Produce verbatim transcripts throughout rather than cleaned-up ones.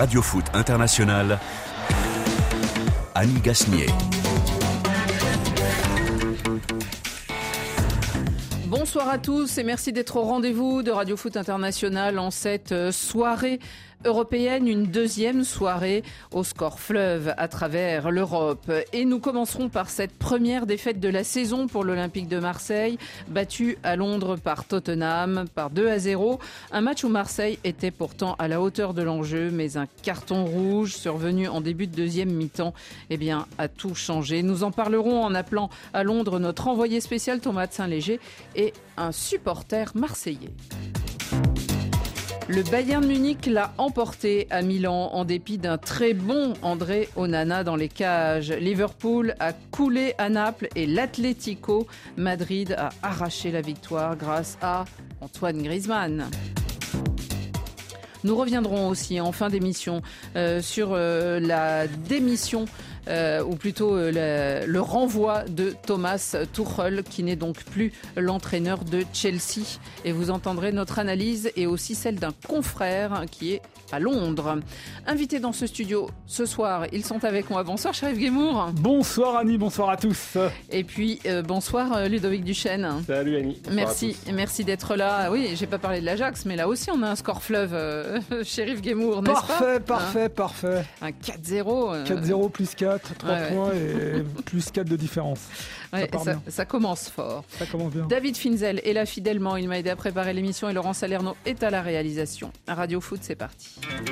Radio Foot International, Annie Gasnier. Bonsoir à tous et merci d'être au rendez-vous de Radio Foot International en cette soirée européenne, une deuxième soirée au score fleuve à travers l'Europe. Et nous commencerons par cette première défaite de la saison pour l'Olympique de Marseille, battu à Londres par Tottenham par deux à zéro. Un match où Marseille était pourtant à la hauteur de l'enjeu, mais un carton rouge survenu en début de deuxième mi-temps eh bien, a tout changé. Nous en parlerons en appelant à Londres notre envoyé spécial Thomas de Saint-Léger et un supporter marseillais. Le Bayern Munich l'a emporté à Milan en dépit d'un très bon André Onana dans les cages. Liverpool a coulé à Naples et l'Atlético Madrid a arraché la victoire grâce à Antoine Griezmann. Nous reviendrons aussi en fin d'émission euh, sur euh, la démission Euh, ou plutôt euh, le, le renvoi de Thomas Tuchel qui n'est donc plus l'entraîneur de Chelsea. Et vous entendrez notre analyse et aussi celle d'un confrère qui est à Londres. Invités dans ce studio ce soir, ils sont avec moi. Bonsoir Chérif Guémour. Bonsoir Annie, bonsoir à tous. Et puis euh, bonsoir Ludovic Duchesne. Salut Annie. Merci, merci d'être là. Oui, j'ai pas parlé de l'Ajax, mais là aussi on a un score fleuve, euh, Chérif Guémour, n'est-ce parfait, pas Parfait, hein parfait. Un quatre zéro. Euh... quatre zéro plus quatre, trois ouais, points ouais. Et plus quatre de différence. Ouais, ça, ça, ça commence fort. Ça commence bien. David Finzel est là fidèlement. Il m'a aidé à préparer l'émission et Laurent Salerno est à la réalisation. Radio Foot, c'est parti.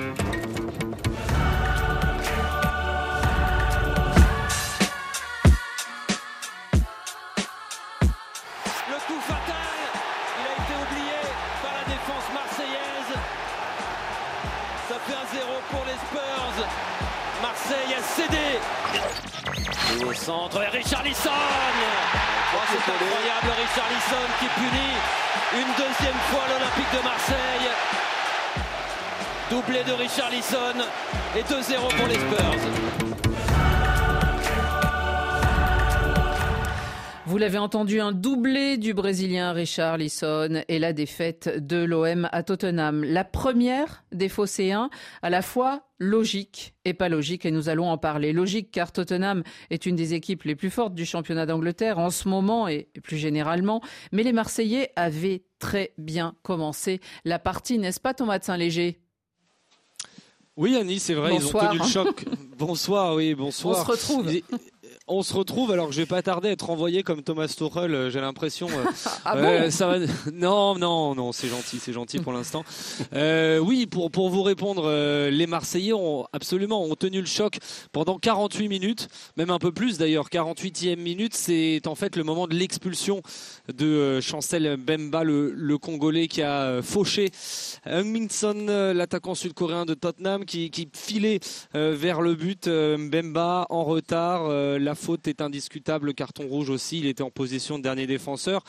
Marseille a cédé. Au centre, Richarlison. Oh, c'est incroyable, Richarlison qui punit une deuxième fois l'Olympique de Marseille. Doublé de Richarlison et deux zéro pour les Spurs. Vous l'avez entendu, un doublé du Brésilien Richarlison et la défaite de l'O M à Tottenham. La première des Phocéens, à la fois logique et pas logique, et nous allons en parler. Logique car Tottenham est une des équipes les plus fortes du championnat d'Angleterre en ce moment et plus généralement. Mais les Marseillais avaient très bien commencé la partie, n'est-ce pas Thomas de Saint-Léger ? Oui Annie, c'est vrai, bonsoir. Ils ont tenu le choc. Bonsoir, oui, bonsoir. On se retrouve. Et... On se retrouve, alors que je vais pas tarder à être envoyé comme Thomas Tuchel, j'ai l'impression. Euh, ah bon euh, ça va... Non, non, non, c'est gentil, c'est gentil pour l'instant. Euh, oui, pour pour vous répondre, euh, les Marseillais ont absolument ont tenu le choc pendant quarante-huit minutes, même un peu plus d'ailleurs. quarante-huitième minute, c'est en fait le moment de l'expulsion de euh, Chancel Mbemba, le, le Congolais qui a euh, fauché Heung-min Son, euh, l'attaquant sud-coréen de Tottenham, qui qui filait euh, vers le but. Euh, Mbemba en retard. Euh, la faute est indiscutable, le carton rouge aussi, il était en position de dernier défenseur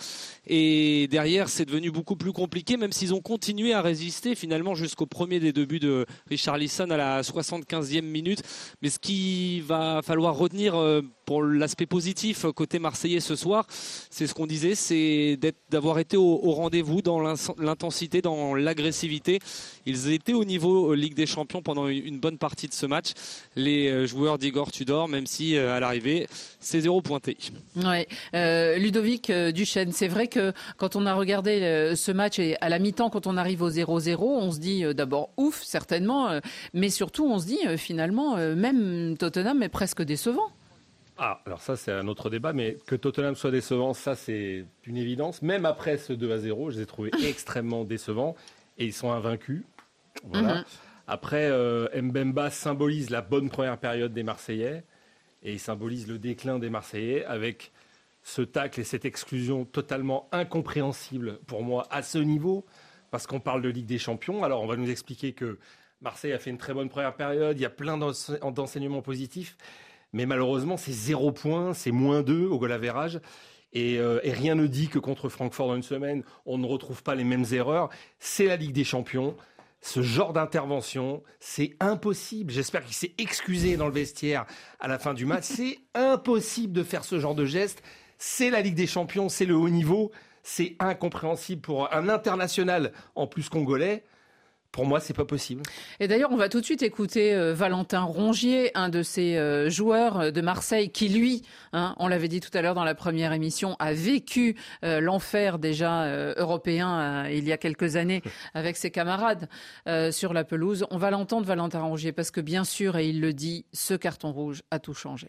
et derrière c'est devenu beaucoup plus compliqué, même s'ils ont continué à résister finalement jusqu'au premier des deux buts de Richarlison à la soixante-quinzième minute. Mais ce qu'il va falloir retenir pour l'aspect positif côté marseillais ce soir, c'est ce qu'on disait, c'est d'être, d'avoir été au, au rendez-vous dans l'intensité, dans l'agressivité. Ils étaient au niveau Ligue des Champions pendant une bonne partie de ce match, les joueurs d'Igor Tudor, même si à l'arrivée c'est zéro pointé. Ouais. Euh, Ludovic euh, Duchesne, c'est vrai que quand on a regardé euh, ce match et à la mi-temps, quand on arrive au zéro zéro, on se dit euh, d'abord ouf, certainement, euh, mais surtout on se dit euh, finalement, euh, même Tottenham est presque décevant. Ah, alors ça c'est un autre débat, mais que Tottenham soit décevant, ça c'est une évidence. Même après ce deux à zéro, je les ai trouvés extrêmement décevants et ils sont invaincus. Voilà. Mm-hmm. Après, euh, Mbemba symbolise la bonne première période des Marseillais et il symbolise le déclin des Marseillais avec ce tacle et cette exclusion totalement incompréhensible pour moi à ce niveau, parce qu'on parle de Ligue des Champions. Alors on va nous expliquer que Marseille a fait une très bonne première période, il y a plein d'enseignements positifs, mais malheureusement c'est zéro point, c'est moins deux au goal average. Et, euh, et rien ne dit que contre Francfort dans une semaine, on ne retrouve pas les mêmes erreurs. C'est la Ligue des Champions. Ce genre d'intervention, c'est impossible. J'espère qu'il s'est excusé dans le vestiaire à la fin du match. C'est impossible de faire ce genre de geste. C'est la Ligue des Champions, c'est le haut niveau. C'est incompréhensible pour un international, en plus congolais. Pour moi, c'est pas possible. Et d'ailleurs, on va tout de suite écouter euh, Valentin Rongier, un de ces euh, joueurs de Marseille qui, lui, hein, on l'avait dit tout à l'heure dans la première émission, a vécu euh, l'enfer déjà euh, européen euh, il y a quelques années avec ses camarades euh, sur la pelouse. On va l'entendre, Valentin Rongier, parce que bien sûr, et il le dit, ce carton rouge a tout changé.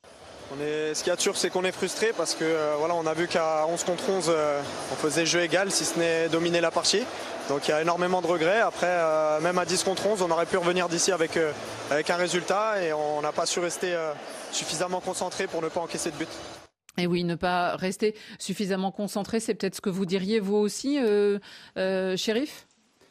On est, ce qu'il y a de sûr, c'est qu'on est frustré parce que euh, voilà, on a vu qu'à onze contre onze, euh, on faisait jeu égal, si ce n'est dominer la partie. Donc il y a énormément de regrets. Après, euh, même à dix contre onze, on aurait pu revenir d'ici avec, euh, avec un résultat et on n'a pas su rester euh, suffisamment concentré pour ne pas encaisser de but. Et oui, ne pas rester suffisamment concentré, c'est peut-être ce que vous diriez vous aussi, euh, euh, Chérif ?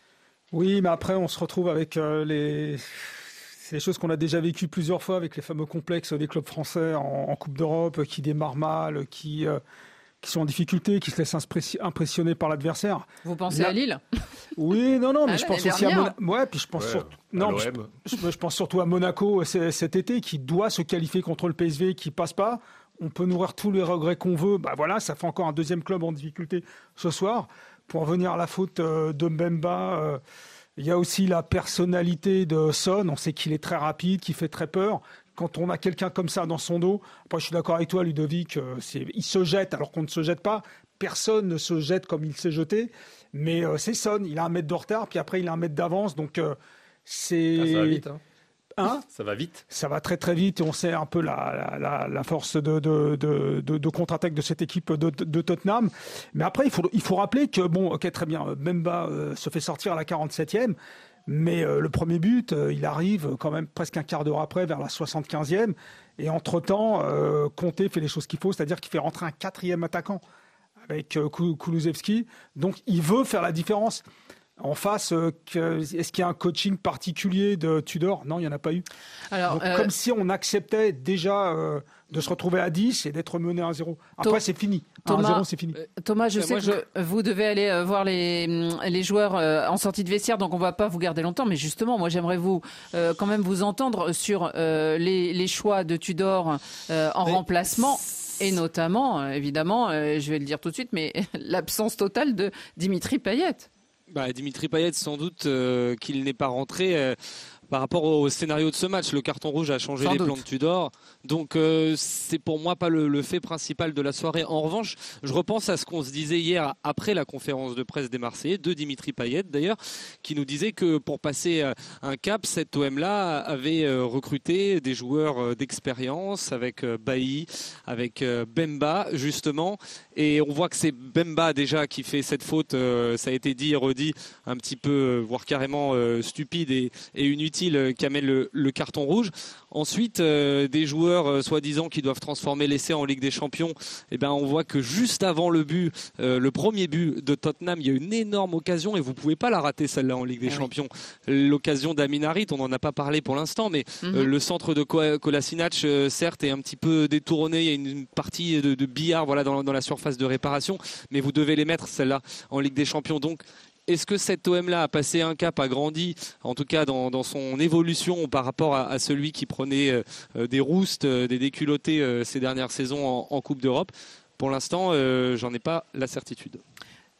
Oui, mais après, on se retrouve avec euh, les... C'est des choses qu'on a déjà vécues plusieurs fois avec les fameux complexes des clubs français en, en Coupe d'Europe, qui démarrent mal, qui, euh, qui sont en difficulté, qui se laissent impressionner par l'adversaire. Vous pensez Là... à Lille ? Oui, non, non, mais ah, je pense aussi à Monaco. Ouais, puis je pense ouais, surtout. Non, je, je, je pense surtout à Monaco cet été, qui doit se qualifier contre le P S V, qui passe pas. On peut nourrir tous les regrets qu'on veut. Bah voilà, ça fait encore un deuxième club en difficulté ce soir. Pour en venir à la faute euh, de Mbemba. Euh, Il y a aussi la personnalité de Son. On sait qu'il est très rapide, qu'il fait très peur. Quand on a quelqu'un comme ça dans son dos, après je suis d'accord avec toi, Ludovic, euh, c'est, il se jette alors qu'on ne se jette pas. Personne ne se jette comme il s'est jeté. Mais euh, c'est Son. Il a un mètre de retard, puis après il a un mètre d'avance. Donc euh, c'est. Ah, ça va vite, hein. Hein ça va vite. Ça va très très vite et on sait un peu la, la, la force de, de, de, de, de contre-attaque de cette équipe de, de Tottenham. Mais après, il faut, il faut rappeler que, bon, ok, très bien, Mbemba euh, se fait sortir à la quarante-septième, mais euh, le premier but, euh, il arrive quand même presque un quart d'heure après, vers la soixante-quinzième. Et entre-temps, euh, Conte fait les choses qu'il faut, c'est-à-dire qu'il fait rentrer un quatrième attaquant avec euh, Kulusevski. Donc, il veut faire la différence. En face, euh, que, est-ce qu'il y a un coaching particulier de Tudor ? Non, il n'y en a pas eu. Alors, Donc, euh... comme si on acceptait déjà euh, de se retrouver à dix et d'être mené à un zéro. Après, Thomas, c'est fini. Thomas, un zéro, c'est fini. Thomas, je euh, sais moi, que je... vous devez aller voir les, les joueurs en sortie de vestiaire, donc on ne va pas vous garder longtemps. Mais justement, moi, j'aimerais vous, euh, quand même vous entendre sur euh, les, les choix de Tudor euh, en mais... remplacement. Et notamment, évidemment, euh, je vais le dire tout de suite, mais l'absence totale de Dimitri Payet. Bah, Dimitri Payet, sans doute euh, qu'il n'est pas rentré euh, par rapport au scénario de ce match. Le carton rouge a changé sans les doute. plans de Tudor. Donc, euh, c'est pour moi pas le, le fait principal de la soirée. En revanche, je repense à ce qu'on se disait hier après la conférence de presse des Marseillais, de Dimitri Payet d'ailleurs, qui nous disait que pour passer un cap, cet O M-là avait recruté des joueurs d'expérience avec Bailly, avec Bemba, justement. Et on voit que c'est Bemba déjà qui fait cette faute, euh, ça a été dit et redit, un petit peu, voire carrément euh, stupide et, et inutile, euh, qui amène le, le carton rouge. Ensuite, euh, des joueurs euh, soi-disant qui doivent transformer l'essai en Ligue des Champions. Eh ben, on voit que juste avant le but, euh, le premier but de Tottenham, il y a une énorme occasion et vous pouvez pas la rater celle-là en Ligue des ah Champions. Oui. L'occasion d'Amin Harit, on n'en a pas parlé pour l'instant, mais mm-hmm. euh, le centre de Kolasinac, euh, certes, est un petit peu détourné. Il y a une, une partie de, de billard, voilà, dans, dans la surface de réparation, mais vous devez les mettre celle-là en Ligue des Champions. Donc, est-ce que cet O M-là a passé un cap, a grandi, en tout cas dans, dans son évolution par rapport à, à celui qui prenait euh, des roustes, euh, des déculottés euh, ces dernières saisons en, en Coupe d'Europe ? Pour l'instant, euh, j'en ai pas la certitude. Ludovic ?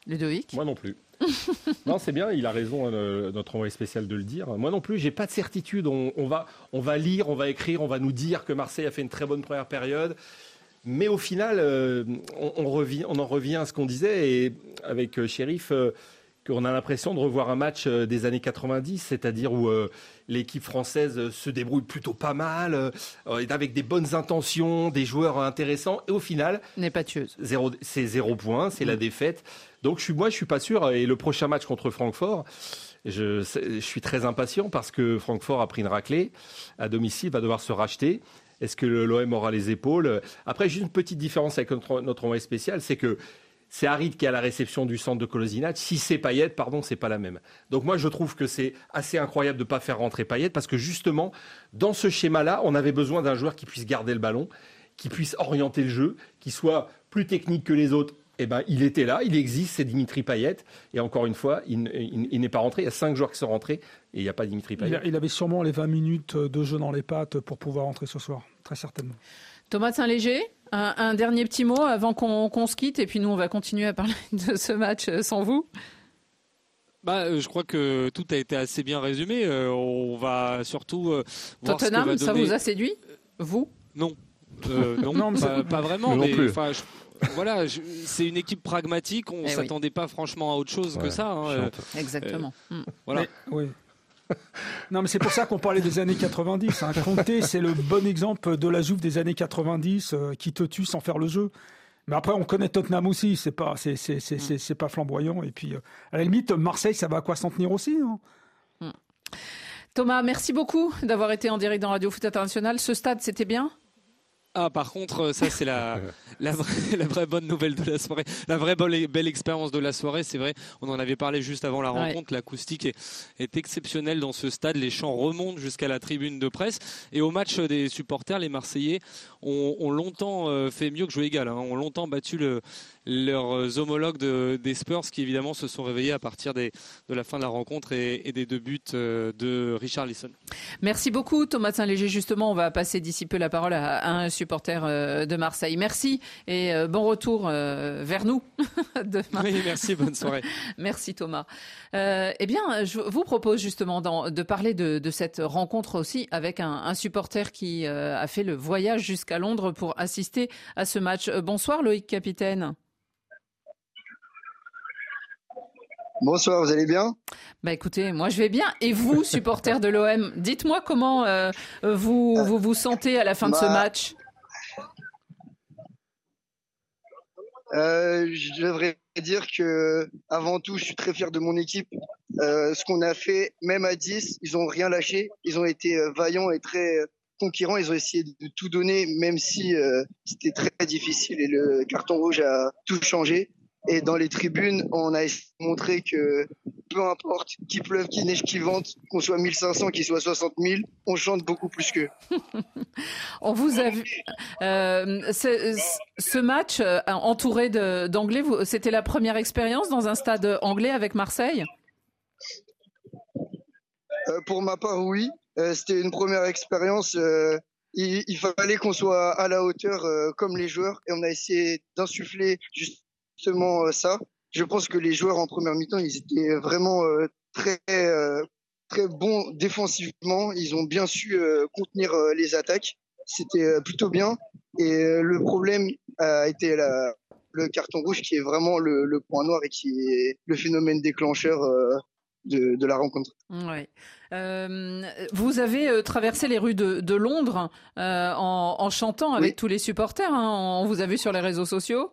Moi non plus. Non, c'est bien, il a raison, euh, notre envoyé spécial, de le dire. Moi non plus, j'ai pas de certitude. On, on, va, on va lire, on va écrire, on va nous dire que Marseille a fait une très bonne première période. Mais au final, euh, on, on, revient, on en revient à ce qu'on disait, et avec euh, Chérif, euh, qu'on a l'impression de revoir un match euh, des années quatre-vingt-dix, c'est-à-dire où euh, l'équipe française se débrouille plutôt pas mal, euh, avec des bonnes intentions, des joueurs intéressants, et au final, n'est pas tueuse. Zéro, c'est zéro point, c'est mmh. la défaite. Donc je suis, moi, je suis pas sûr. Et le prochain match contre Francfort, je, je suis très impatient parce que Francfort a pris une raclée à domicile, va devoir se racheter. Est-ce que l'O M aura les épaules ? Après, juste une petite différence avec notre, notre envoyé spécial, c'est que c'est Harit qui a la réception du centre de Kolasinac. Si c'est Payet, pardon, c'est pas la même. Donc moi, je trouve que c'est assez incroyable de pas faire rentrer Payet parce que justement, dans ce schéma-là, on avait besoin d'un joueur qui puisse garder le ballon, qui puisse orienter le jeu, qui soit plus technique que les autres. Eh ben, il était là, il existe, c'est Dimitri Payet. Et encore une fois, il, il, il n'est pas rentré. Il y a cinq joueurs qui sont rentrés et il n'y a pas Dimitri Payet. Il, il avait sûrement les vingt minutes de jeu dans les pattes pour pouvoir rentrer ce soir, très certainement. Thomas Saint-Léger, un, un dernier petit mot avant qu'on, qu'on se quitte et puis nous on va continuer à parler de ce match sans vous. Bah, je crois que tout a été assez bien résumé. Euh, on va surtout euh, voir Tottenham, ce que va donner... ça vous a séduit, vous? Non, euh, non, non pas, pas vraiment. Non mais, plus. Je, voilà, je, c'est une équipe pragmatique. On ne eh s'attendait oui. pas franchement à autre chose ouais, que ça. Hein. Exactement. Euh, mm. Voilà. Mais, oui. Non, mais c'est pour ça qu'on parlait des années quatre-vingt-dix. Hein. Conte, c'est le bon exemple de la Juve des années quatre-vingt-dix euh, qui te tue sans faire le jeu. Mais après, on connaît Tottenham aussi. C'est pas, c'est, c'est, c'est, c'est, c'est pas flamboyant. Et puis, euh, à la limite, Marseille, ça va à quoi s'en tenir aussi. Hein. Mm. Thomas, merci beaucoup d'avoir été en direct dans Radio Foot International. Ce stade, c'était bien? Ah, par contre, ça, c'est la, la, vraie, la vraie bonne nouvelle de la soirée. La vraie belle, belle expérience de la soirée, c'est vrai. On en avait parlé juste avant la rencontre. Ouais. L'acoustique est, est exceptionnelle dans ce stade. Les chants remontent jusqu'à la tribune de presse. Et au match des supporters, les Marseillais ont, ont longtemps fait mieux que jouer égal. Hein. Ont longtemps battu le, leurs homologues de, des Spurs qui, évidemment, se sont réveillés à partir des, de la fin de la rencontre et, et des deux buts de Richarlison. Merci beaucoup, Thomas Saint-Léger. Justement, on va passer d'ici peu la parole à, à un supporter de Marseille. Merci et bon retour vers nous demain. Oui, merci, bonne soirée. Merci Thomas. Euh, eh bien, je vous propose justement de parler de, de cette rencontre aussi avec un, un supporter qui a fait le voyage jusqu'à Londres pour assister à ce match. Bonsoir Loïc Capitaine. Bonsoir, vous allez bien? Bah écoutez, moi je vais bien. Et vous, supporter de l'O M, dites-moi comment euh, vous, vous vous sentez à la fin bah, de ce match? euh, Je devrais dire que avant tout, je suis très fier de mon équipe. Euh, ce qu'on a fait, même à dix, ils ont rien lâché. Ils ont été euh, vaillants et très euh, conquérants. Ils ont essayé de tout donner, même si euh, c'était très difficile et le carton rouge a tout changé. Et dans les tribunes, on a montré que peu importe qu'il pleuve, qu'il neige, qu'il vente, qu'on soit mille cinq cents, qu'il soit soixante mille, on chante beaucoup plus qu'eux. On vous a vu. Euh, ce, ce match euh, entouré de, d'Anglais, vous, c'était la première expérience dans un stade anglais avec Marseille? euh, Pour ma part, oui. Euh, c'était une première expérience. Euh, il, il fallait qu'on soit à la hauteur euh, comme les joueurs. Et on a essayé d'insuffler juste Justement ça. Je pense que les joueurs en première mi-temps, ils étaient vraiment euh, très euh, très bons défensivement. Ils ont bien su euh, contenir euh, les attaques. C'était euh, plutôt bien. Et euh, le problème a été la, le carton rouge qui est vraiment le, le point noir et qui est le phénomène déclencheur euh, de, de la rencontre. Ouais. Euh, vous avez euh, traversé les rues de, de Londres euh, en, en chantant avec oui. tous les supporters. Hein. On vous a vu sur les réseaux sociaux.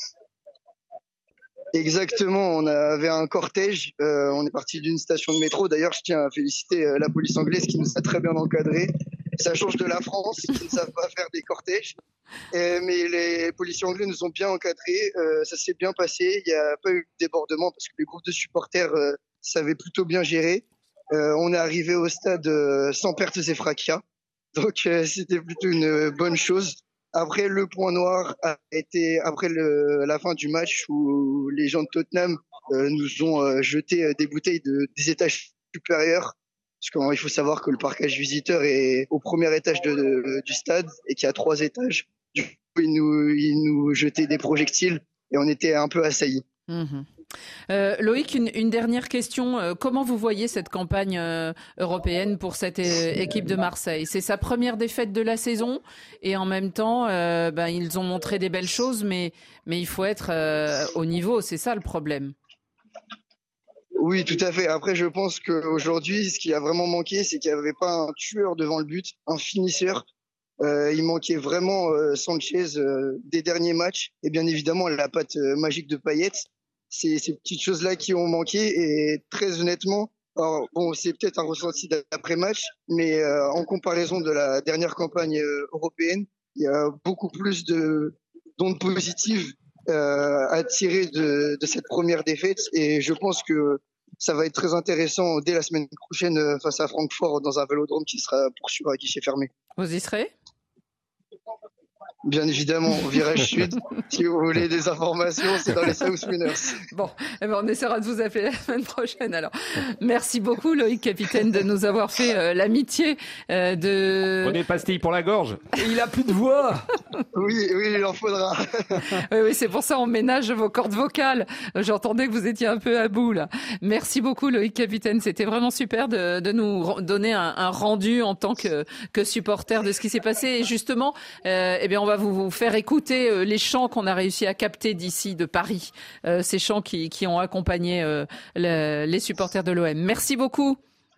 Exactement, on avait un cortège, euh, on est parti d'une station de métro. D'ailleurs, je tiens à féliciter euh, la police anglaise qui nous a très bien encadrés. Ça change de la France, qui ne savent pas faire des cortèges. Et, mais les policiers anglais nous ont bien encadrés, euh, ça s'est bien passé, il n'y a pas eu de débordement parce que les groupes de supporters euh, savaient plutôt bien gérer. Euh, on est arrivé au stade euh, sans pertes et fracas, donc euh, c'était plutôt une bonne chose. Après, le point noir a été après le, la fin du match où les gens de Tottenham euh, nous ont euh, jeté des bouteilles de, des étages supérieurs. Parce qu'il faut savoir que le parquage visiteur est au premier étage de, de, du stade et qu'il y a trois étages. Du coup, ils nous, ils nous jetaient des projectiles et on était un peu assaillis. Mmh. Euh, Loïc, une, une dernière question. Euh, comment vous voyez cette campagne euh, européenne pour cette é- équipe de Marseille? C'est sa première défaite de la saison et en même temps, euh, ben, ils ont montré des belles choses, mais, mais il faut être euh, au niveau. C'est ça le problème. Oui, tout à fait. Après, je pense qu'aujourd'hui, ce qui a vraiment manqué, c'est qu'il n'y avait pas un tueur devant le but, un finisseur. Euh, il manquait vraiment euh, Sanchez euh, des derniers matchs et bien évidemment la patte euh, magique de Payet. C'est ces petites choses-là qui ont manqué et très honnêtement, alors bon, c'est peut-être un ressenti d'après-match, mais euh, en comparaison de la dernière campagne euh, européenne, il y a beaucoup plus de d'ondes positives euh, à tirer de, de cette première défaite et je pense que ça va être très intéressant dès la semaine prochaine euh, face à Francfort dans un vélodrome qui sera pour sûr à guichet fermé. Vous y serez ? Bien évidemment, au virage sud. Si vous voulez des informations, c'est dans les South Winners. Bon, eh ben on essaiera de vous appeler la semaine prochaine alors. Merci beaucoup Loïc, capitaine, de nous avoir fait euh, l'amitié euh, de... Prenez pastille pour la gorge. Il a plus de voix. Oui, oui, il en faudra. Oui, oui, c'est pour ça on ménage vos cordes vocales. J'entendais que vous étiez un peu à bout là. Merci beaucoup Loïc, capitaine. C'était vraiment super de, de nous donner un, un rendu en tant que, que supporter de ce qui s'est passé. Et justement, euh, eh bien on va vous, vous faire écouter euh, les chants qu'on a réussi à capter d'ici, de Paris. Euh, ces chants qui, qui ont accompagné euh, le, les supporters de l'O M. Merci beaucoup.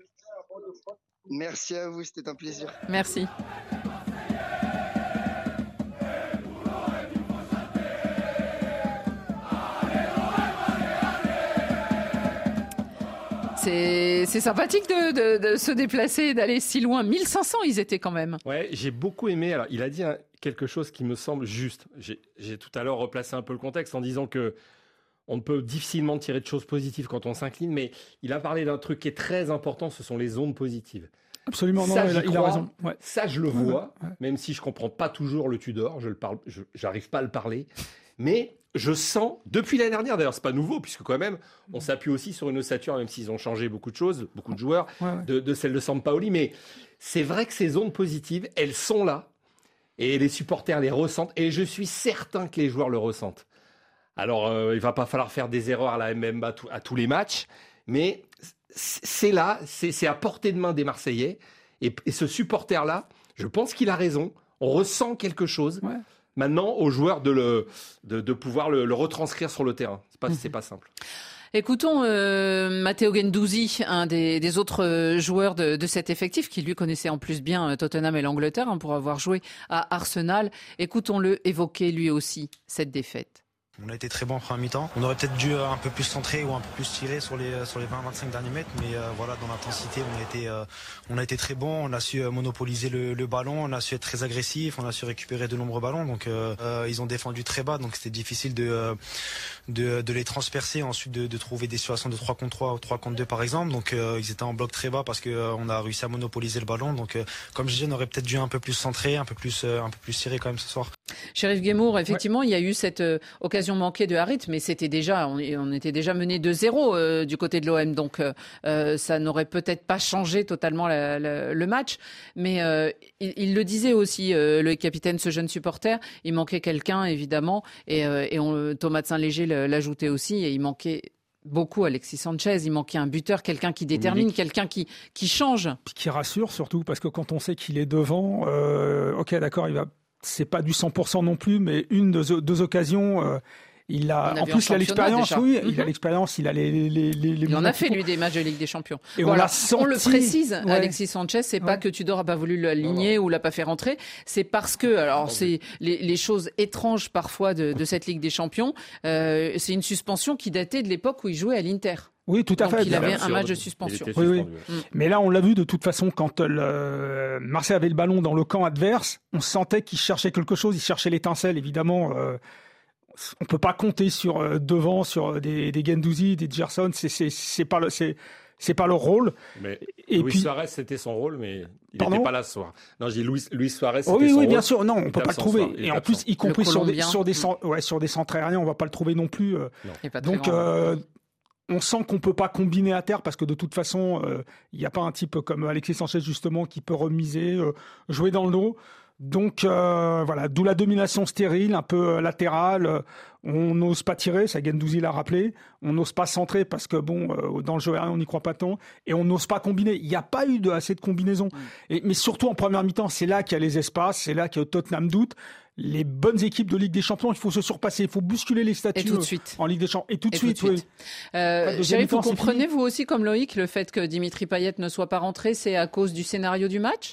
Merci à vous, c'était un plaisir. Merci. C'est, c'est sympathique de, de, de se déplacer et d'aller si loin. mille cinq cents, ils étaient quand même. Ouais, j'ai beaucoup aimé. Alors, il a dit hein, quelque chose qui me semble juste. J'ai, j'ai tout à l'heure replacé un peu le contexte en disant que on ne peut difficilement tirer de choses positives quand on s'incline, mais il a parlé d'un truc qui est très important, ce sont les ondes positives. Absolument, non, ça, il, a, il a raison. Ouais. Ça, je le vois, ouais, ouais. Même si je comprends pas toujours le Tudor, je le parle, je, j'arrive pas à le parler, mais je sens, depuis l'année dernière, d'ailleurs, c'est pas nouveau, puisque quand même, on s'appuie aussi sur une ossature, même s'ils ont changé beaucoup de choses, beaucoup de joueurs, ouais, ouais. De, de celle de Sampaoli, mais c'est vrai que ces ondes positives, elles sont là, et les supporters les ressentent, et je suis certain que les joueurs le ressentent. Alors, euh, il va pas falloir faire des erreurs à la M M A à, à tous les matchs, mais c'est là, c'est, c'est à portée de main des Marseillais, et, et ce supporter-là, je pense qu'il a raison, on ressent quelque chose. Ouais. Maintenant, aux joueurs de, le, de, de pouvoir le, le retranscrire sur le terrain. C'est pas, mmh. c'est pas simple. Écoutons euh, Matteo Guendouzi, un des, des autres joueurs de, de cet effectif, qui lui connaissait en plus bien Tottenham et l'Angleterre, hein, pour avoir joué à Arsenal. Écoutons-le évoquer lui aussi cette défaite. On a été très bon en première mi-temps. On aurait peut-être dû un peu plus centrer ou un peu plus tirer sur les sur les vingt à vingt-cinq derniers mètres, mais euh, voilà, dans l'intensité, on a été euh, on a été très bon. On a su monopoliser le, le ballon, on a su être très agressif, on a su récupérer de nombreux ballons. Donc euh, euh, ils ont défendu très bas, donc c'était difficile de euh, de, de les transpercer, ensuite de, de trouver des situations de trois contre trois ou trois contre deux par exemple. Donc euh, ils étaient en bloc très bas parce que euh, on a réussi à monopoliser le ballon. Donc euh, comme je disais, on aurait peut-être dû un peu plus centrer, un peu plus euh, un peu plus tirer quand même ce soir. Chérif Guémour, effectivement, ouais. Il y a eu cette euh, occasion manquée de Harit, mais c'était déjà, on, on était déjà mené deux zéro euh, du côté de l'O M, donc euh, ça n'aurait peut-être pas changé totalement la, la, le match. Mais euh, il, il le disait aussi, euh, le capitaine, ce jeune supporter, il manquait quelqu'un évidemment, et, euh, et on, Thomas de Saint-Léger l'ajoutait aussi, et il manquait beaucoup Alexis Sanchez, il manquait un buteur, quelqu'un qui détermine, quelqu'un qui, qui change. Puis qui rassure surtout, parce que quand on sait qu'il est devant, euh, ok d'accord, il va, c'est pas du cent pour cent non plus, mais une, deux, deux occasions... Euh, Il a, en plus, il a l'expérience, déjà. oui, mm-hmm. il a l'expérience, il a les, les, les, les Il en a fait, lui, des matchs de Ligue des Champions. Et voilà. on l'a senti. On le précise, ouais. Alexis Sanchez, c'est ouais. pas que Tudor a pas voulu l'aligner ou l'a pas fait rentrer, c'est parce que, alors, c'est les, les choses étranges parfois de, de cette Ligue des Champions, euh, c'est une suspension qui datait de l'époque où il jouait à l'Inter. Oui, tout à Donc, fait. Il avait un match de suspension. Oui, oui. Mm. Mais là, on l'a vu de toute façon, quand le Marseille avait le ballon dans le camp adverse, on sentait qu'il cherchait quelque chose, il cherchait l'étincelle, évidemment. Euh, on peut pas compter sur euh, devant, sur des, des Guendouzi, des Gerson, c'est c'est c'est pas le c'est c'est pas leur rôle. Mais et Luis puis... Suarez, c'était son rôle, mais il n'était pas là ce soir. Non, j'ai Luis, Luis Suarez, c'était oh oui, son oui, rôle. bien sûr. Non, on peut pas le trouver. Il et en plus, y compris sur des sur des mmh. ouais, sur des centres aériens, on va pas le trouver non plus. Euh. Non. Pas Donc euh, on sent qu'on peut pas combiner à terre parce que de toute façon, il euh, y a pas un type comme Alexis Sanchez justement qui peut remiser, euh, jouer dans le dos. Donc euh, voilà, d'où la domination stérile, un peu latérale. On n'ose pas tirer, ça Guendouzi l'a rappelé. On n'ose pas centrer parce que bon, euh, dans le jeu aérien, on n'y croit pas tant. Et on n'ose pas combiner. Il n'y a pas eu de, assez de combinaisons. Mmh. Et, mais surtout en première mi-temps, c'est là qu'il y a les espaces, c'est là que Tottenham doute. Les bonnes équipes de Ligue des Champions, il faut se surpasser, il faut bousculer les statuts. Et tout de suite. En Ligue des Champions. Et tout de Et suite, tout de suite. oui. Euh, Chérif, vous comprenez, vous aussi, comme Loïc, le fait que Dimitri Payet ne soit pas rentré, c'est à cause du scénario du match ?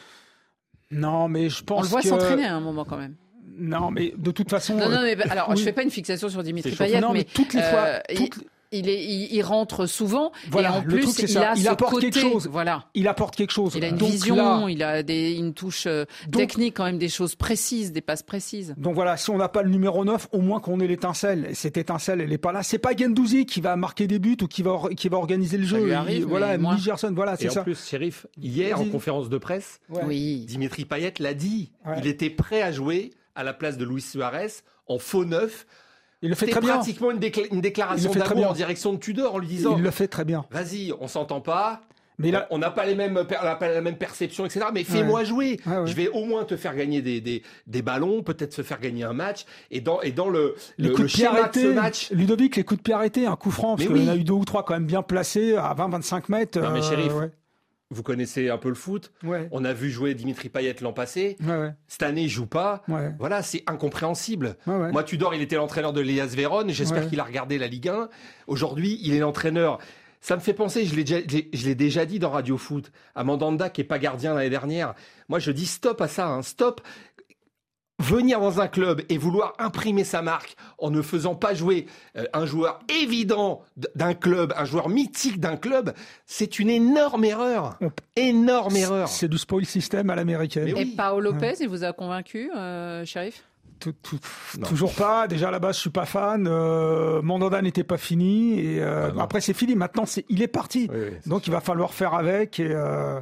Non, mais je pense On le voit que... s'entraîner à un moment quand même. Non, mais de toute façon... Non, non, mais alors, oui. je fais pas une fixation sur Dimitri Payet, non, mais, mais toutes les fois... Euh, toutes... Il, est, il, il rentre souvent, voilà, et en plus, truc, il ça. a il ce apporte côté, quelque chose. Voilà. Il apporte quelque chose. Il a une donc vision, là, il a des, une touche euh, donc, technique, quand même, des choses précises, des passes précises. Donc voilà, si on n'a pas le numéro neuf, au moins qu'on ait l'étincelle. Et cette étincelle, elle n'est pas là. C'est pas Guendouzi qui va marquer des buts ou qui va, qui va organiser le ça jeu. Lui arrive, il, voilà, moi... Gerson, voilà, c'est et ça. en plus, Chérif, hier, en conférence de presse, ouais. oui. Dimitri Payet l'a dit. Ouais. Il était prêt à jouer à la place de Luis Suarez en faux neuf. Il le fait C'était très bien. pratiquement une, décla- une déclaration d'amour en direction de Tudor en lui disant il le fait très bien. Vas-y, on s'entend pas. Mais là, on n'a pas les mêmes, on n'a pas la même perception, et cetera. Mais fais-moi ouais. jouer. Ouais, ouais. Je vais au moins te faire gagner des, des, des ballons, peut-être se faire gagner un match. Et dans, et dans le, les le, coups le de pied schéma arrêtés, de ce match. Ludovic, les coups de pied arrêtés, un coup franc, parce Mais qu'il y en a oui. eu deux ou trois quand même bien placés à vingt à vingt-cinq mètres. Non, mais Chérif, ouais. vous connaissez un peu le foot. Ouais. On a vu jouer Dimitri Payet l'an passé. Ouais, ouais. Cette année, il joue pas. Ouais. Voilà, c'est incompréhensible. Ouais, ouais. Moi, Tudor, il était l'entraîneur de l'E A S Vérone. J'espère Ouais. qu'il a regardé la Ligue un. Aujourd'hui, il est l'entraîneur. Ça me fait penser, je l'ai déjà, je l'ai déjà dit dans Radio Foot, à Mandanda qui est pas gardien l'année dernière. Moi, je dis stop à ça, hein, stop. Venir dans un club et vouloir imprimer sa marque en ne faisant pas jouer euh, un joueur évident d'un club, un joueur mythique d'un club, c'est une énorme erreur. On... Énorme erreur. C'est du spoil system à l'américaine. Et oui. Paolo Lopez, il vous a convaincu, euh, Chérif? Tout, tout, toujours pas. Déjà à la base, je suis pas fan. Euh, Mandanda n'était pas fini. Et euh, ah après, c'est fini. Maintenant, c'est, il est parti. Oui, oui, Donc, sûr. il va falloir faire avec. Et euh,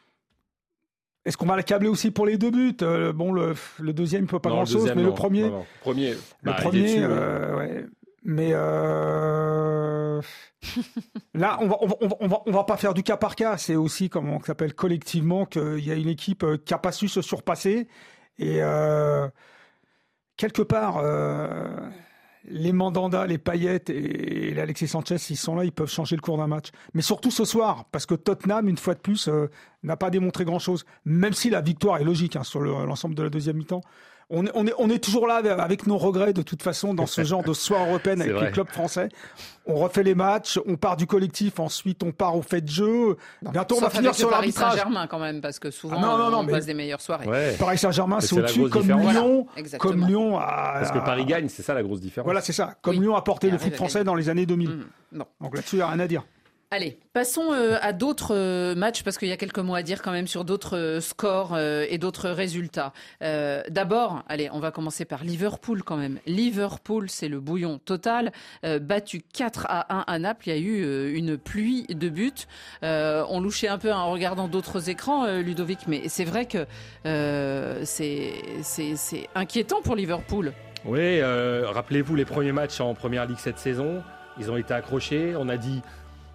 est-ce qu'on va l'accabler aussi pour les deux buts? euh, Bon, le, le deuxième, il peut pas Non, grand-chose, deuxième, mais non. le premier, Non, non. premier, le bah, il est premier, dessus, euh, ouais. Mais euh... là, on va, on va, on va, on va, on va pas faire du cas par cas. C'est aussi, comment on s'appelle, collectivement, qu'il y a une équipe qui a pas su se surpasser. Et euh... quelque part, euh, les Mandanda, les Payet et l'Alexis Sanchez, s'ils sont là, ils peuvent changer le cours d'un match. Mais surtout ce soir, parce que Tottenham, une fois de plus, euh, n'a pas démontré grand-chose. Même si la victoire est logique hein, sur le, l'ensemble de la deuxième mi-temps. On est, on, est, on est toujours là avec nos regrets de toute façon dans ce genre de soirée européenne avec vrai. les clubs français. On refait les matchs, on part du collectif, ensuite on part au fait de jeu. Bientôt on va finir sur Paris l'arbitrage. Saint-Germain quand même, parce que souvent Ah non, non, non, on mais... passe des meilleures soirées. Ouais. Paris Saint-Germain, c'est, c'est la au-dessus, grosse comme différence. Lyon, Voilà, comme Lyon a... Parce que Paris gagne, c'est ça la grosse différence. Voilà, c'est ça. Comme Oui. Lyon a porté Et le arrive foot à français gagner. dans les années deux mille. Mmh. Non. Donc là-dessus, il n'y a rien à dire. Allez, passons euh, à d'autres euh, matchs, parce qu'il y a quelques mots à dire quand même sur d'autres euh, scores euh, et d'autres résultats. Euh, d'abord, allez, on va commencer par Liverpool quand même. Liverpool, c'est le bouillon total. Euh, battu quatre à un à Naples, il y a eu euh, une pluie de buts. Euh, on louchait un peu en regardant d'autres écrans, euh, Ludovic, mais c'est vrai que euh, c'est, c'est, c'est inquiétant pour Liverpool. Oui, euh, rappelez-vous les premiers matchs en Première Ligue cette saison. Ils ont été accrochés. On a dit,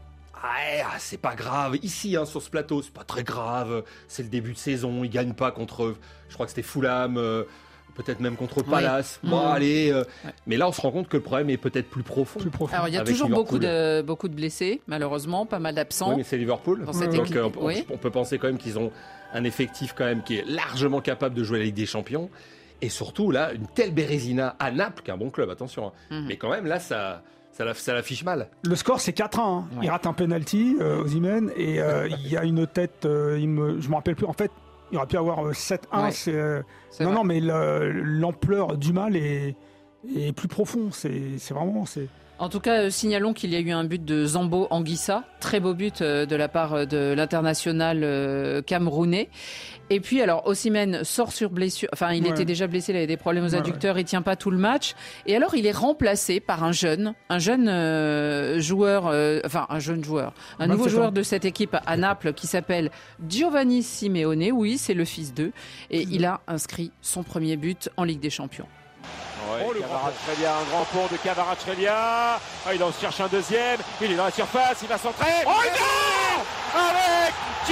ah, c'est pas grave. Ici, hein, sur ce plateau, c'est pas très grave. C'est le début de saison. Ils gagnent pas contre, je crois que c'était Fulham, euh, peut-être même contre Palace. Oui. Bon, Mmh. allez. Euh, Ouais. Mais là, on se rend compte que le problème est peut-être plus profond. Plus profond. Alors il y a Avec toujours beaucoup Liverpool. de, beaucoup de blessés, malheureusement, pas mal d'absents. Oui, mais c'est Liverpool. Dans cette Donc, équipe, euh, on, oui. on peut penser quand même qu'ils ont un effectif quand même qui est largement capable de jouer la Ligue des Champions. Et surtout, là, une telle Bérésina à Naples, qui est un bon club, attention. hein. Mhm. Mais quand même, là, ça, ça, la- ça l'affiche mal. Le score, c'est quatre à un. Hein. Ouais. Il rate un penalty, euh, Osimhen, et euh, il y a une tête, euh, il me, je me rappelle plus. En fait, il aurait pu avoir euh, sept un. Ouais. C'est, euh, C'est non, vrai. non, mais le- l'ampleur du mal est, est plus profond. C'est, c'est vraiment... C'est... En tout cas, euh, signalons qu'il y a eu un but de Zambo Anguissa, très beau but euh, de la part euh, de l'international euh, camerounais. Et puis, alors, Osimhen sort sur blessure. Enfin, il Ouais. était déjà blessé, il avait des problèmes aux Ouais, adducteurs, il tient pas tout le match. Et alors, il est remplacé par un jeune, un jeune euh, joueur, euh, enfin, un jeune joueur, un nouveau vingt-sept joueur ans. de cette équipe à Naples qui s'appelle Giovanni Simeone. Oui, c'est le fils d'eux. Et il a inscrit son premier but en Ligue des Champions. Ouais, Kvaratskhelia, un grand pont de Kvaratskhelia. Ah, il en cherche un deuxième. Il est dans la surface, il va centrer. Oh non, avec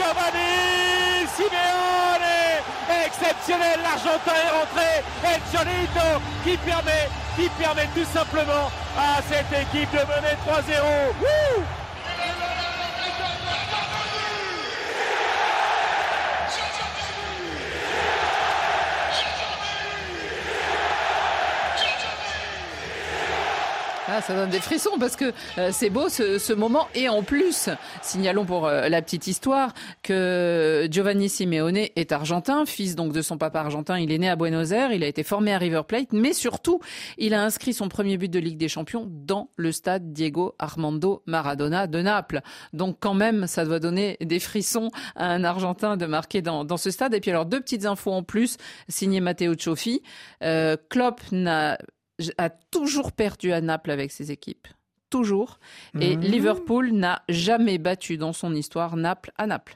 Giovanni Simeone. Exceptionnel, l'Argentin est rentré. El Cholito qui permet, qui permet tout simplement à cette équipe de mener trois zéro. Wouh! Ah, ça donne des frissons parce que euh, c'est beau ce, ce moment. Et en plus, signalons pour euh, la petite histoire que Giovanni Simeone est argentin, fils donc de son papa argentin. Il est né à Buenos Aires, il a été formé à River Plate, mais surtout, il a inscrit son premier but de Ligue des Champions dans le stade Diego Armando Maradona de Naples. Donc quand même, ça doit donner des frissons à un Argentin de marquer dans, dans ce stade. Et puis alors, deux petites infos en plus, signé Matteo Cioffi. Euh, Klopp n'a a toujours perdu à Naples avec ses équipes. Toujours. Et Mmh. Liverpool n'a jamais battu dans son histoire Naples à Naples.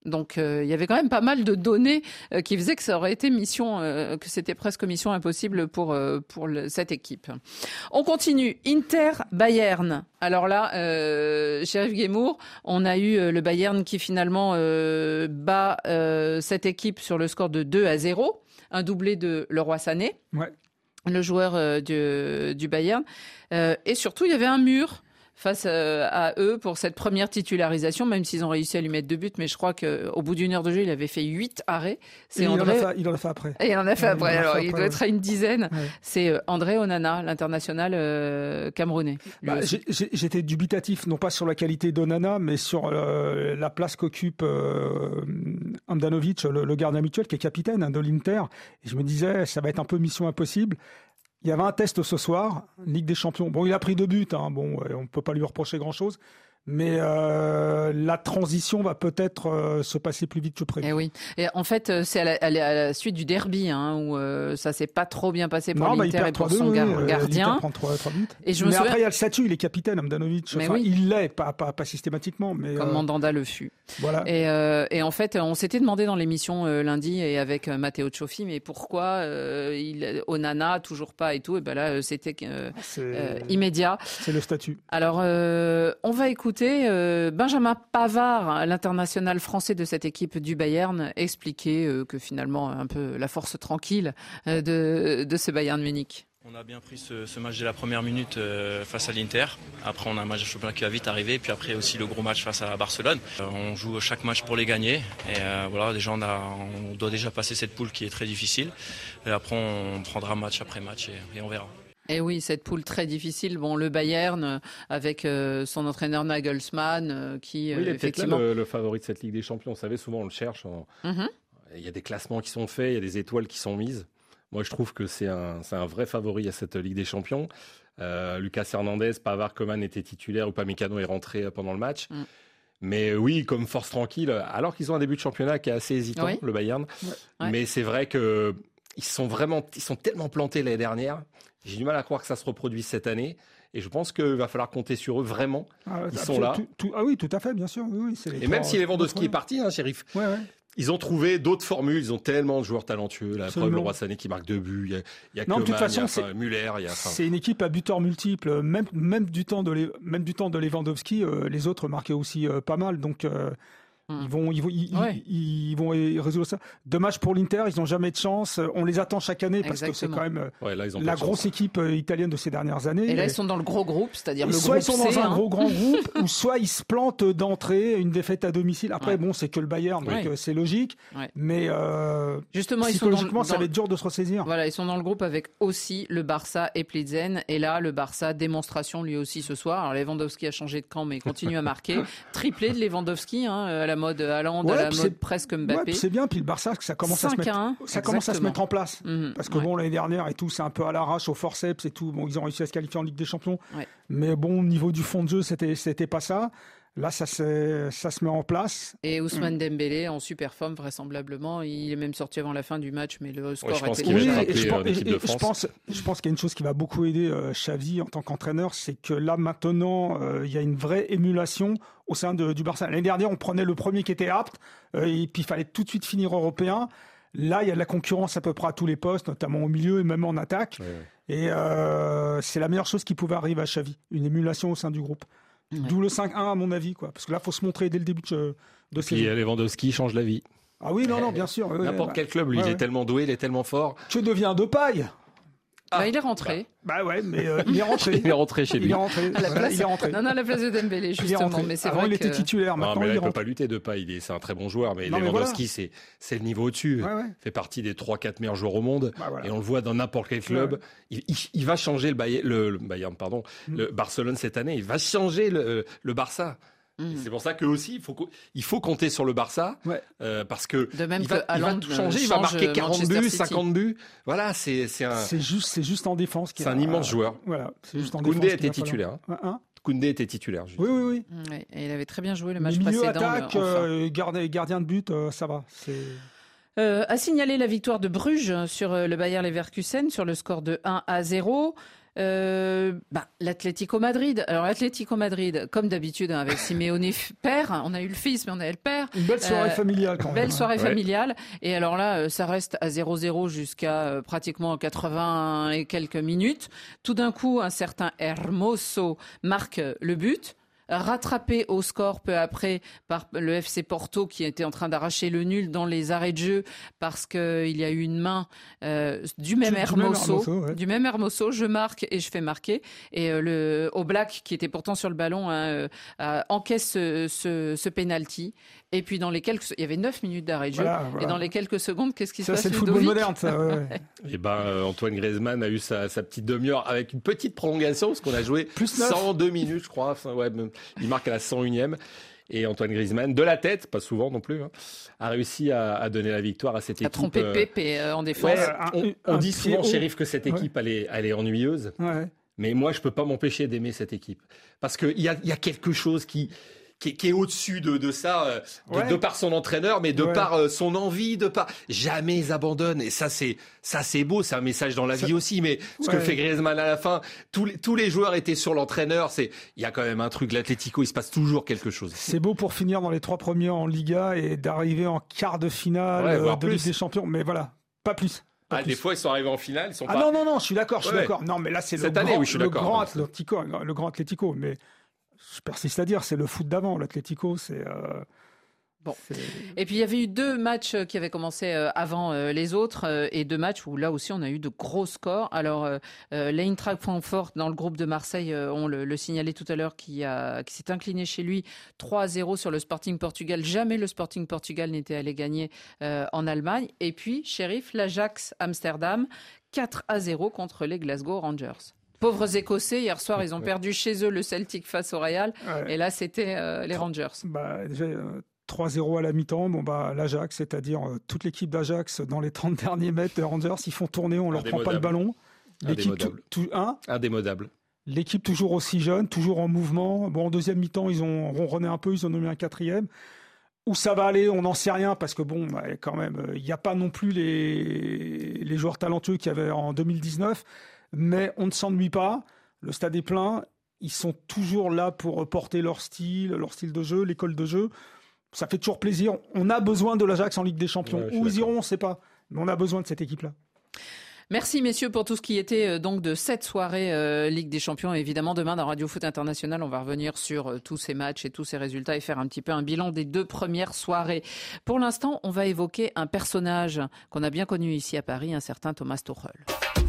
Donc euh, il y avait quand même pas mal de données euh, qui faisaient que ça aurait été mission, euh, que c'était presque mission impossible pour euh, pour le, cette équipe. On continue. Inter Bayern. Alors là, euh, Chérif Guémour, on a eu euh, le Bayern qui finalement euh, bat euh, cette équipe sur le score de deux à zéro, un doublé de Leroy Sané, ouais. le joueur euh, du, du Bayern, euh, et surtout il y avait un mur face à eux pour cette première titularisation, même s'ils ont réussi à lui mettre deux buts, mais je crois qu'au bout d'une heure de jeu, il avait fait huit arrêts. C'est André... il, en a fait, il en a fait après. Et il en a fait ouais, après, il alors fait il après, doit ouais. être à une dizaine. Ouais. C'est André Onana, l'international euh, camerounais. Bah, j'étais dubitatif, non pas sur la qualité d'Onana, mais sur euh, la place qu'occupe euh, Handanovic, le, le gardien habituel, qui est capitaine hein, de l'Inter. Et je me disais, ça va être un peu mission impossible. Il y avait un test ce soir, Ligue des Champions. Bon, il a pris deux buts, hein. Bon, on ne peut pas lui reprocher grand-chose. Mais euh, la transition va peut-être euh, se passer plus vite que prévu. Et oui. Et en fait, c'est à la, à la suite du derby hein, où euh, ça s'est pas trop bien passé pour l'Inter bah, et pour son gar- oui, gardien. Il prend trois, trois buts. Et je me mais souviens... après, il y a le statut, il est capitaine, Handanovic. Enfin, oui. Il l'est, pas, pas, pas systématiquement. Mais, Comme euh... Mandanda le fut. Voilà. Et, euh, et en fait, on s'était demandé dans l'émission euh, lundi et avec euh, Matteo Cioffi, mais pourquoi euh, il, Onana, toujours pas et tout. Et ben là, c'était euh, euh, immédiat. C'est le statut. Alors, euh, on va écouter... Euh, Benjamin Pavard, l'international français de cette équipe du Bayern, expliquait euh, que finalement un peu la force tranquille euh, de, de ce Bayern Munich. On a bien pris ce, ce match dès la première minute euh, face à l'Inter. Après, on a un match de championnat qui va vite arriver. Puis après aussi le gros match face à Barcelone. Euh, on joue chaque match pour les gagner. Et euh, voilà, déjà on, a, on doit déjà passer cette poule qui est très difficile. Et après, on prendra match après match et, et on verra. Et oui, cette poule très difficile. Bon, le Bayern euh, avec euh, son entraîneur Nagelsmann euh, qui oui, il est effectivement peut-être là le, le favori de cette Ligue des Champions. Vous savez, souvent on le cherche. En... Mm-hmm. Il y a des classements qui sont faits, il y a des étoiles qui sont mises. Moi, je trouve que c'est un, c'est un vrai favori à cette Ligue des Champions. Euh, Lucas Hernandez, Pavard, Coman étaient titulaires, Upamecano est rentré pendant le match. Mm. Mais oui, comme force tranquille, alors qu'ils ont un début de championnat qui est assez hésitant, oui. le Bayern. Ouais. Mais c'est vrai que ils sont vraiment, ils sont tellement plantés l'année dernière. J'ai du mal à croire que ça se reproduise cette année. Et je pense qu'il va falloir compter sur eux vraiment. Ah, Ils sont là. Tout, tout, ah oui, tout à fait, bien sûr. Oui, oui, c'est et trois, même si Lewandowski est parti, hein, Chérif, ouais, ouais. ils ont trouvé d'autres formules. Ils ont tellement de joueurs talentueux. La preuve, Leroy Sané qui marque deux buts. Il y a, il y a non, Coman, de toute façon, il y a c'est, Müller. Il y a, enfin... c'est une équipe à buteurs multiples. Même, même, du, temps de, même du temps de Lewandowski, euh, les autres marquaient aussi euh, pas mal. Donc... Euh, Ils vont, ils vont, ils, ouais. ils, ils vont résoudre ça. Dommage pour l'Inter, ils n'ont jamais de chance. On les attend chaque année parce Exactement. que c'est quand même ouais, là, la grosse équipe italienne de ces dernières années. Et là, ils sont dans le gros groupe, c'est-à-dire et le soit groupe ils sont dans C, un hein. gros grand groupe, ou soit ils se plantent d'entrée, une défaite à domicile. Après, ouais. bon, c'est que le Bayern, donc ouais. c'est logique. Ouais. Mais euh, justement, psychologiquement, ils sont dans, ça va être dur de se ressaisir. Voilà, ils sont dans le groupe avec aussi le Barça et Plizen. Et là, le Barça, démonstration lui aussi ce soir. Alors, Lewandowski a changé de camp, mais continue à marquer. Triplé de Lewandowski, hein, à la mode Haaland. Ouais, à la mode c'est, presque Mbappé. Ouais, c'est bien, puis le Barça, ça commence, à se, mettre, un, ça commence à se mettre en place. Mmh, parce que ouais. bon, l'année dernière et tout, c'est un peu à l'arrache, au forceps et tout. Bon, ils ont réussi à se qualifier en Ligue des Champions. Ouais. Mais bon, au niveau du fond de jeu, c'était, c'était pas ça. Là, ça, ça se met en place. Et Ousmane mmh. Dembélé en super forme, vraisemblablement. Il est même sorti avant la fin du match, mais le score ouais, était... Oui, et je, pense, et, et, je, pense, je pense qu'il y a une chose qui va beaucoup aider euh, Xavi en tant qu'entraîneur, c'est que là, maintenant, euh, il y a une vraie émulation au sein de, du Barça. L'année dernière, on prenait le premier qui était apte, euh, et puis il fallait tout de suite finir européen. Là, il y a de la concurrence à peu près à tous les postes, notamment au milieu et même en attaque. Ouais, ouais. Et euh, c'est la meilleure chose qui pouvait arriver à Xavi, une émulation au sein du groupe. Ouais. D'où le cinq un à mon avis, quoi. Parce que là, il faut se montrer dès le début de, de saison. Et Lewandowski change la vie. Ah oui, non, non, bien sûr. N'importe ouais, quel club, lui, ouais, il est ouais. tellement doué, il est tellement fort. Que devient Depay ? Ah, bah, il est rentré. Bah, bah ouais, mais euh, il est rentré. il est rentré chez lui. Il est rentré. À la voilà, place, il est rentré. Non, non, à la place de Dembélé, justement. Il mais c'est Avant, vrai il que... était titulaire. Maintenant, non, mais là, il, il ne peut pas lutter de pas. Il est, c'est un très bon joueur, mais non, Lewandowski, mais voilà. c'est, c'est le niveau au-dessus. Ouais, ouais. Il fait partie des trois quatre meilleurs joueurs au monde. Bah, voilà. Et on le voit dans n'importe quel club. Ouais. Il, il, il va changer le Bayern, le, le Bayern, pardon, mm. le Barcelone cette année. Il va changer le, le Barça. Mmh. C'est pour ça que aussi il faut il faut compter sur le Barça ouais. euh, parce que de même il va, que il va tout changer, il va marquer quarante Manchester buts, City. cinquante buts. Voilà, c'est c'est un c'est juste c'est juste en défense. C'est un immense joueur. Voilà, c'est juste en Koundé défense. était titulaire. Hein hein Koundé était titulaire. Oui oui oui. Ouais, et il avait très bien joué le match milieu précédent. Attaque, euh, gardien, gardien de but, euh, ça va. C'est euh, à signaler la victoire de Bruges sur le Bayer Leverkusen sur le score de un à zéro. Euh, bah, l'Atlético Madrid. Alors l'Atlético Madrid, comme d'habitude hein, avec Simeone père, on a eu le fils mais on a eu le père. Une belle soirée euh, familiale quand même. Belle soirée ouais. familiale. Et alors là, ça reste à zéro zéro jusqu'à euh, pratiquement quatre-vingts et quelques minutes. Tout d'un coup, un certain Hermoso marque le but. Rattrapé au score peu après par le F C Porto qui était en train d'arracher le nul dans les arrêts de jeu parce qu'il y a eu une main euh, du même du, Hermoso, du même Hermoso, ouais. du même Hermoso, je marque et je fais marquer. Et euh, le Oblak qui était pourtant sur le ballon hein, euh, euh, encaisse ce, ce, ce penalty. Et puis dans les quelques, il y avait neuf minutes d'arrêt de jeu. Voilà, voilà. Et dans les quelques secondes, qu'est-ce qui ça, se passe? C'est le football moderne, ça. Ouais, ouais. Et ben euh, Antoine Griezmann a eu sa, sa petite demi-heure avec une petite prolongation parce qu'on a joué plus cent deux minutes, je crois. Enfin, ouais, il marque à la cent unième. Et Antoine Griezmann, de la tête, pas souvent non plus, hein, a réussi à, à donner la victoire à cette équipe. A trompé euh... Pépé euh, en défense. Ouais, on, on dit souvent, Chérif, que cette équipe, ouais. elle, est, elle est ennuyeuse. Ouais. Mais moi, je peux pas m'empêcher d'aimer cette équipe parce que il y a, y a quelque chose qui Qui est, qui est au-dessus de, de ça, de, ouais. de par son entraîneur, mais de ouais. par euh, son envie, de par jamais ils abandonnent. Et ça, c'est ça, c'est beau, c'est un message dans la ça... vie aussi. Mais ce ouais. que fait Griezmann à la fin, tous les tous les joueurs étaient sur l'entraîneur. C'est il y a quand même un truc. L'Atlético, il se passe toujours quelque chose. C'est beau pour finir dans les trois premiers en Liga et d'arriver en quart de finale ouais, euh, de Ligue des Champions. Mais voilà, pas plus. Ah, des fois, ils sont arrivés en finale, ils sont ah pas. Ah non non non, je suis d'accord, je suis ouais. d'accord. Non, mais là, c'est Cette le année, grand, oui, je suis le d'accord. grand Atlético, le grand Atlético, mais. Je persiste à dire, c'est le foot d'avant, l'Atlético, c'est... Euh, bon. C'est... Et puis il y avait eu deux matchs qui avaient commencé avant les autres, et deux matchs où là aussi on a eu de gros scores. Alors euh, l'Eintracht Francfort dans le groupe de Marseille, on le, le signalait tout à l'heure, qui, a, qui s'est incliné chez lui trois à zéro sur le Sporting Portugal. Jamais le Sporting Portugal n'était allé gagner euh, en Allemagne. Et puis, Sheriff, l'Ajax Amsterdam, quatre à zéro contre les Glasgow Rangers. Pauvres Écossais, hier soir, ils ont perdu chez eux le Celtic face au Real. Ouais. Et là, c'était euh, les Rangers. Bah, déjà, euh, trois zéro à la mi-temps. Bon, bah, l'Ajax, c'est-à-dire euh, toute l'équipe d'Ajax, dans les trente derniers mètres, les Rangers, ils font tourner, on ne leur prend pas le ballon. L'équipe, tout, tout, hein Indémodable. L'équipe toujours aussi jeune, toujours en mouvement. Bon, en deuxième mi-temps, ils ont ronronné un peu, ils en ont mis un quatrième. Où ça va aller, on n'en sait rien, parce que bon, bah, quand même, il n'y a pas non plus les, les joueurs talentueux qu'il y avait en deux mille dix-neuf. Mais on ne s'ennuie pas, le stade est plein, ils sont toujours là pour porter leur style, leur style de jeu, l'école de jeu. Ça fait toujours plaisir. On a besoin de l'Ajax en Ligue des Champions. Ouais, où ils iront, on ne sait pas. Mais on a besoin de cette équipe-là. Merci messieurs pour tout ce qui était donc de cette soirée euh, Ligue des Champions. Évidemment, demain dans Radio Foot International, on va revenir sur euh, tous ces matchs et tous ces résultats et faire un petit peu un bilan des deux premières soirées. Pour l'instant, on va évoquer un personnage qu'on a bien connu ici à Paris, un certain Thomas Tuchel.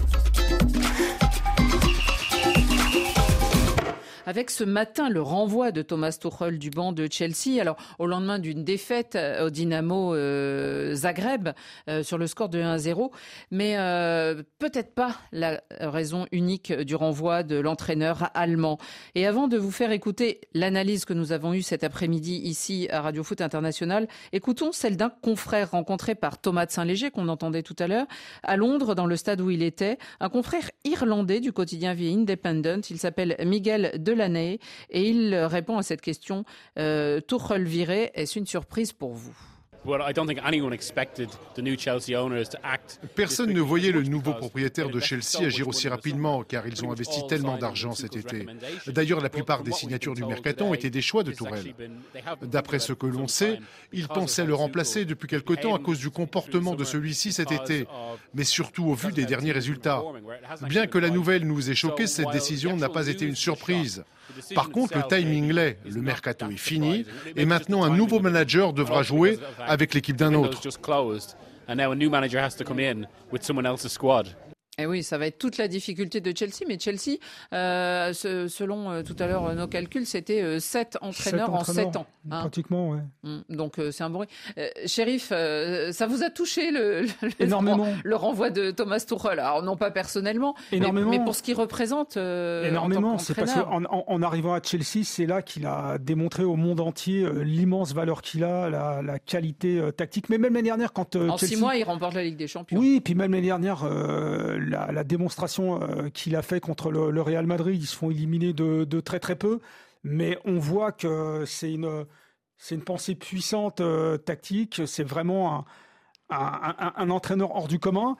Avec ce matin le renvoi de Thomas Tuchel du banc de Chelsea, alors au lendemain d'une défaite au Dynamo euh, Zagreb euh, sur le score de un à zéro, mais euh, peut-être pas la raison unique du renvoi de l'entraîneur allemand. Et avant de vous faire écouter l'analyse que nous avons eue cet après-midi ici à Radio Foot International, écoutons celle d'un confrère rencontré par Thomas de Saint-Léger qu'on entendait tout à l'heure à Londres dans le stade où il était, un confrère irlandais du quotidien The Independent. Il s'appelle Miguel de l'année et il répond à cette question euh, Tuchel viré, est-ce une surprise pour vous? Personne ne voyait le nouveau propriétaire de Chelsea agir aussi rapidement car ils ont investi tellement d'argent cet été. D'ailleurs, la plupart des signatures du mercaton étaient des choix de Tuchel. D'après ce que l'on sait, il pensait le remplacer depuis quelque temps à cause du comportement de celui-ci cet été, mais surtout au vu des derniers résultats. Bien que la nouvelle nous ait choqués, cette décision n'a pas été une surprise. Par contre, le timing l'est. Le mercato est fini et maintenant un nouveau manager devra jouer avec l'équipe d'un autre. Et oui, ça va être toute la difficulté de Chelsea, mais Chelsea, euh, ce, selon euh, tout à l'heure euh, nos calculs, c'était euh, sept entraîneurs en sept ans. Hein. Pratiquement, oui. Mmh, donc euh, c'est un bon bruit. Euh, Sheriff, euh, ça vous a touché le, le, Énormément. le, le renvoi de Thomas Tuchel? Alors non pas personnellement, Énormément. Mais, mais pour ce qu'il représente. Euh, Énormément. C'est parce qu'en en, en arrivant à Chelsea, c'est là qu'il a démontré au monde entier euh, l'immense valeur qu'il a, la, la qualité euh, tactique. Mais même l'année dernière, quand euh, en Chelsea... six mois, il remporte la Ligue des Champions. Oui, puis même l'année dernière. Euh, La, la démonstration euh, qu'il a fait contre le, le Real Madrid, ils se font éliminer de, de très très peu, mais on voit que c'est une, c'est une pensée puissante euh, tactique, c'est vraiment un, un, un, un entraîneur hors du commun.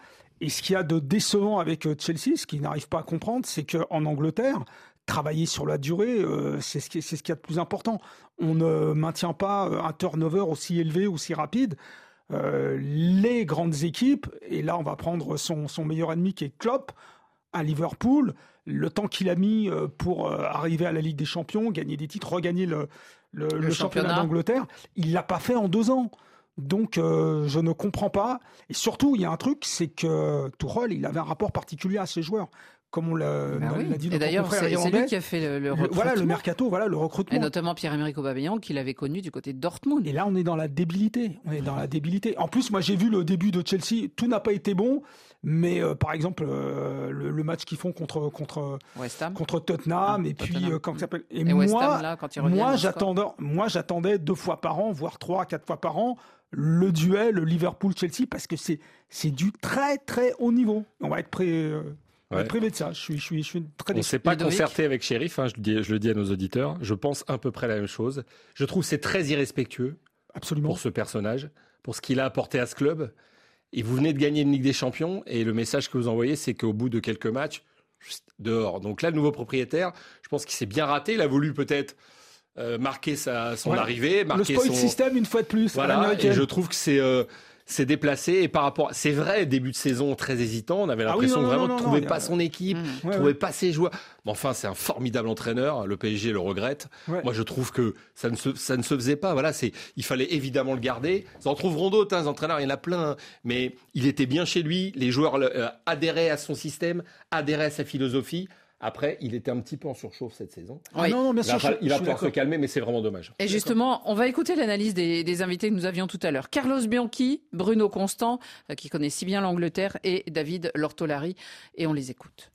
Et ce qu'il y a de décevant avec Chelsea, ce qu'ils n'arrivent pas à comprendre, c'est qu'en Angleterre, travailler sur la durée, euh, c'est ce qui, c'est ce qu'il y a de plus important. On ne maintient pas un turnover aussi élevé, aussi rapide. Euh, les grandes équipes, et là on va prendre son, son meilleur ennemi qui est Klopp, à Liverpool, le temps qu'il a mis pour arriver à la Ligue des Champions, gagner des titres, regagner le, le, le, le championnat. championnat d'Angleterre, il ne l'a pas fait en deux ans. Donc euh, je ne comprends pas. Et surtout, il y a un truc, c'est que Tuchel, il avait un rapport particulier à ses joueurs. Comme on l'a, bah oui. l'a dit. Et d'ailleurs, c'est, c'est lui qui a fait le, le recrutement. Voilà, le mercato, voilà, le recrutement. Et notamment Pierre-Emerick Aubameyang, qu'il avait connu du côté de Dortmund. Et là, on est dans la débilité. On est dans la débilité. En plus, moi, j'ai vu le début de Chelsea. Tout n'a pas été bon. Mais euh, par exemple, euh, le, le match qu'ils font contre, contre, West Ham. contre Tottenham. Ah, et Tottenham. puis, euh, comment ça s'appelle Et, et moi, West Ham, là, quand ils moi, j'attendais, moi, j'attendais deux fois par an, voire trois, quatre fois par an, le duel Liverpool-Chelsea, parce que c'est, c'est du très, très haut niveau. On va être prêt. Euh, On va être privé de ça. Je suis, je suis, je suis très déçu. On ne s'est pas concerté avec Sheriff, hein, je, le dis, je le dis à nos auditeurs. Je pense à peu près la même chose. Je trouve que c'est très irrespectueux Absolument. pour ce personnage, pour ce qu'il a apporté à ce club. Et vous venez de gagner une Ligue des Champions, et le message que vous envoyez, c'est qu'au bout de quelques matchs, dehors. Donc là, le nouveau propriétaire, je pense qu'il s'est bien raté. Il a voulu peut-être euh, marquer sa, son ouais. arrivée. Marquer le spoil son... system, une fois de plus. Voilà, et je trouve que c'est... Euh, c'est déplacé et par rapport, c'est vrai, début de saison très hésitant, on avait l'impression ah oui, non, vraiment non, non, de trouver non, pas a... son équipe, mmh. trouver ouais, pas ouais. ses joueurs. Mais enfin, c'est un formidable entraîneur, le P S G le regrette. Ouais. Moi, je trouve que ça ne se, ça ne se faisait pas. Voilà, c'est, il fallait évidemment le garder. Ils en trouveront d'autres, hein, les entraîneurs, il y en a plein, hein, mais il était bien chez lui. Les joueurs euh, adhéraient à son système, adhéraient à sa philosophie. Après, il était un petit peu en surchauffe cette saison. Oui. Non, non, bien sûr, il va, je, il va je pouvoir se calmer, mais c'est vraiment dommage. Et justement, on va écouter l'analyse des, des invités que nous avions tout à l'heure. Carlos Bianchi, Bruno Constant, euh, qui connaît si bien l'Angleterre, et David Lortolari. Et on les écoute.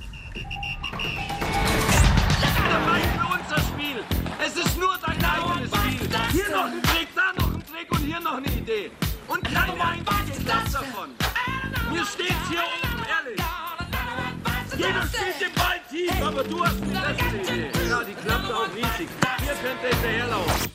Jeder spielt den Ball tief, aber du hast eine bessere Idee. Ja, die klappt auch riesig. Hier könnte er hinterherlaufen.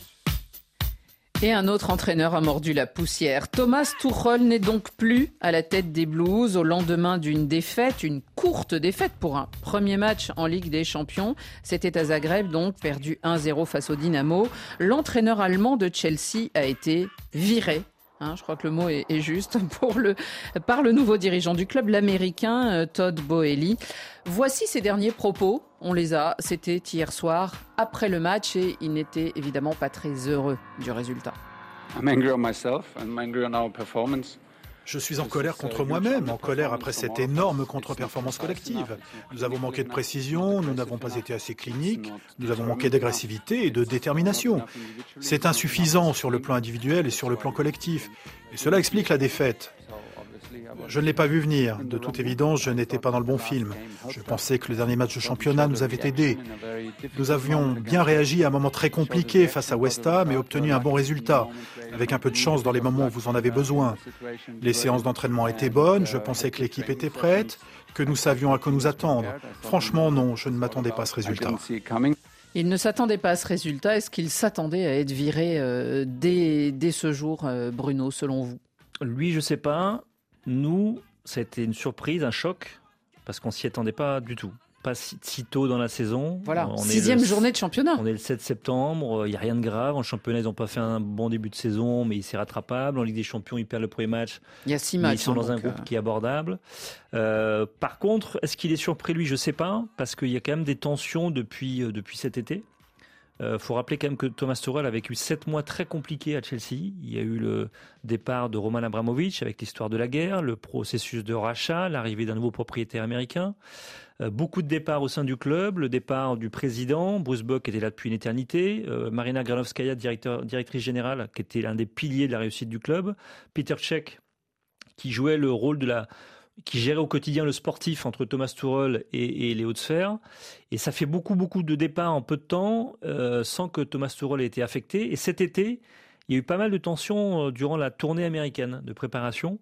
Et un autre entraîneur a mordu la poussière. Thomas Tuchel n'est donc plus à la tête des Blues au lendemain d'une défaite, une courte défaite pour un premier match en Ligue des Champions. C'était à Zagreb, donc perdu un zéro face au Dynamo. L'entraîneur allemand de Chelsea a été viré. Hein, je crois que le mot est, est juste pour le, par le nouveau dirigeant du club, l'américain euh, Todd Boehly. Voici ses derniers propos. On les a. C'était hier soir après le match et il n'était évidemment pas très heureux du résultat. I'm angry on myself. I'm angry on our performance. Je suis en colère contre moi-même, en colère après cette énorme contre-performance collective. Nous avons manqué de précision, nous n'avons pas été assez cliniques, nous avons manqué d'agressivité et de détermination. C'est insuffisant sur le plan individuel et sur le plan collectif. Et cela explique la défaite. Je ne l'ai pas vu venir. De toute évidence, je n'étais pas dans le bon film. Je pensais que le dernier match de championnat nous avait aidés. Nous avions bien réagi à un moment très compliqué face à West Ham et obtenu un bon résultat, avec un peu de chance dans les moments où vous en avez besoin. Les séances d'entraînement étaient bonnes, je pensais que l'équipe était prête, que nous savions à quoi nous attendre. Franchement, non, je ne m'attendais pas à ce résultat. Il ne s'attendait pas à ce résultat. Est-ce qu'il s'attendait à être viré euh, dès, dès ce jour, euh, Bruno, selon vous ? Lui, je ne sais pas. Nous, c'était une surprise, un choc, parce qu'on ne s'y attendait pas du tout. Pas si, si tôt dans la saison. Voilà, on sixième est le, journée de championnat. On est le sept septembre, il n'y a rien de grave. En championnat, ils n'ont pas fait un bon début de saison, mais c'est rattrapable. En Ligue des Champions, ils perdent le premier match. Il y a six matchs. Ils sont dans hein, un groupe euh... qui est abordable. Euh, par contre, est-ce qu'il est surpris, lui ? Je ne sais pas, parce qu'il y a quand même des tensions depuis, euh, depuis cet été. Il euh, faut rappeler quand même que Thomas Tuchel a vécu sept mois très compliqués à Chelsea. Il y a eu le départ de Roman Abramovich avec l'histoire de la guerre, le processus de rachat, l'arrivée d'un nouveau propriétaire américain. Euh, beaucoup de départs au sein du club, le départ du président, Bruce Bock était là depuis une éternité, euh, Marina Granovskaya, directeur, directrice générale, qui était l'un des piliers de la réussite du club, Peter Cech, qui jouait le rôle de la... qui gérait au quotidien le sportif entre Thomas Tuchel et, et les hautes sphères. Et ça fait beaucoup, beaucoup de départs en peu de temps, euh, sans que Thomas Tuchel ait été affecté. Et cet été, il y a eu pas mal de tensions euh, durant la tournée américaine de préparation,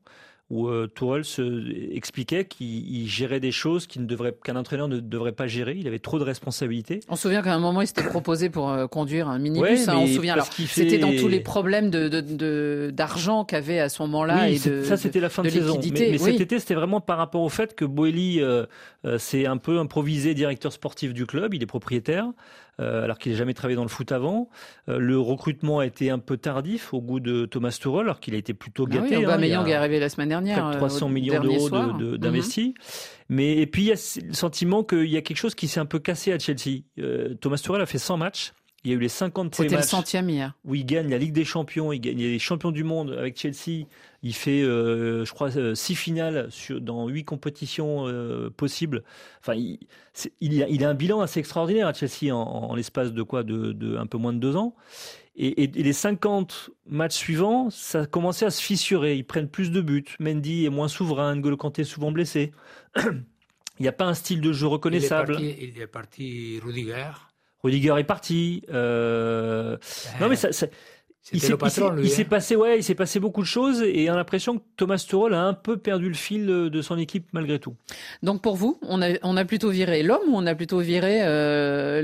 où euh, Tourelle se expliquait qu'il il gérait des choses qu'il ne devrait, qu'un entraîneur ne devrait pas gérer. Il avait trop de responsabilités. On se souvient qu'à un moment, il s'était proposé pour euh, conduire un minibus. Ouais, hein, on se souvient. Alors, fait... c'était dans tous les problèmes de, de, de, d'argent qu'avait à ce moment-là. Oui, et de, ça, c'était la fin de, de saison. Mais, mais oui. cet été, c'était vraiment par rapport au fait que Boehly euh, euh, s'est un peu improvisé directeur sportif du club. Il est propriétaire. Euh, alors qu'il n'a jamais travaillé dans le foot avant. Euh, le recrutement a été un peu tardif au goût de Thomas Tuchel, alors qu'il a été plutôt gâté. Ah oui, Aubameyang hein, est arrivé la semaine dernière. Près de trois cents millions d'euros de, de, d'investis. Mm-hmm. Mais, et puis, il y a le sentiment qu'il y a quelque chose qui s'est un peu cassé à Chelsea. Euh, Thomas Tuchel a fait cent matchs. Il y a eu les cinquante premiers matchs. C'était le centième hier. Où il gagne la Ligue des Champions, il gagne les champions du monde avec Chelsea. Il fait, euh, je crois, euh, six finales sur, dans huit compétitions euh, possibles. Enfin, il, il, a, il a un bilan assez extraordinaire à Chelsea en, en l'espace de quoi, de, de un peu moins de deux ans. Et, et, et les cinquante matchs suivants, ça a commencé à se fissurer. Ils prennent plus de buts. Mendy est moins souverain. N'Golo Kanté est souvent blessé. Il n'y a pas un style de jeu reconnaissable. Il est parti, il est parti Rudiger. Rudiger est parti. Euh... Euh, non mais ça, ça... il, s'est, patron, il, s'est, il s'est passé, ouais, il s'est passé beaucoup de choses et on a l'impression que Thomas Tuchel a un peu perdu le fil de son équipe malgré tout. Donc pour vous, on a, on a plutôt viré l'homme ou on a plutôt viré euh,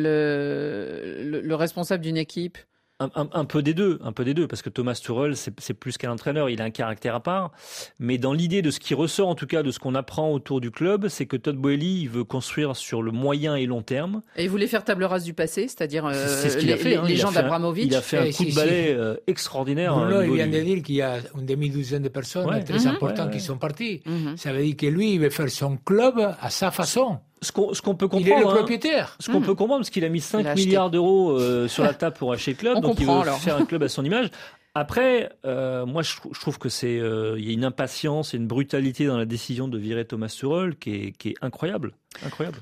le, le, le responsable d'une équipe? Un, un, un peu des deux, un peu des deux, parce que Thomas Tuchel, c'est, c'est plus qu'un entraîneur, il a un caractère à part. Mais dans l'idée de ce qui ressort, en tout cas, de ce qu'on apprend autour du club, c'est que Todd Boehly, il veut construire sur le moyen et long terme. Et il voulait faire table rase du passé, c'est-à-dire euh, c'est ce qu'il les, a fait, hein. les il gens a d'Abramovich. Il a fait un coup de balai euh, extraordinaire. Bruno, il vient de dire qu'il y a une demi-douzaine de personnes ouais. très mm-hmm. importantes ouais, qui ouais. sont parties. Mm-hmm. Ça veut dire que lui, il veut faire son club à sa façon. Ce qu'on, ce qu'on peut comprendre, il est le propriétaire. Hein, ce qu'on mmh. peut comprendre, parce qu'il a mis cinq milliards d'euros euh, sur la table pour acheter le club, On donc il veut alors. faire un club à son image. Après, euh, moi, je, je trouve que c'est, euh, il y a une impatience et une brutalité dans la décision de virer Thomas Tuchel qui est, qui est incroyable, incroyable.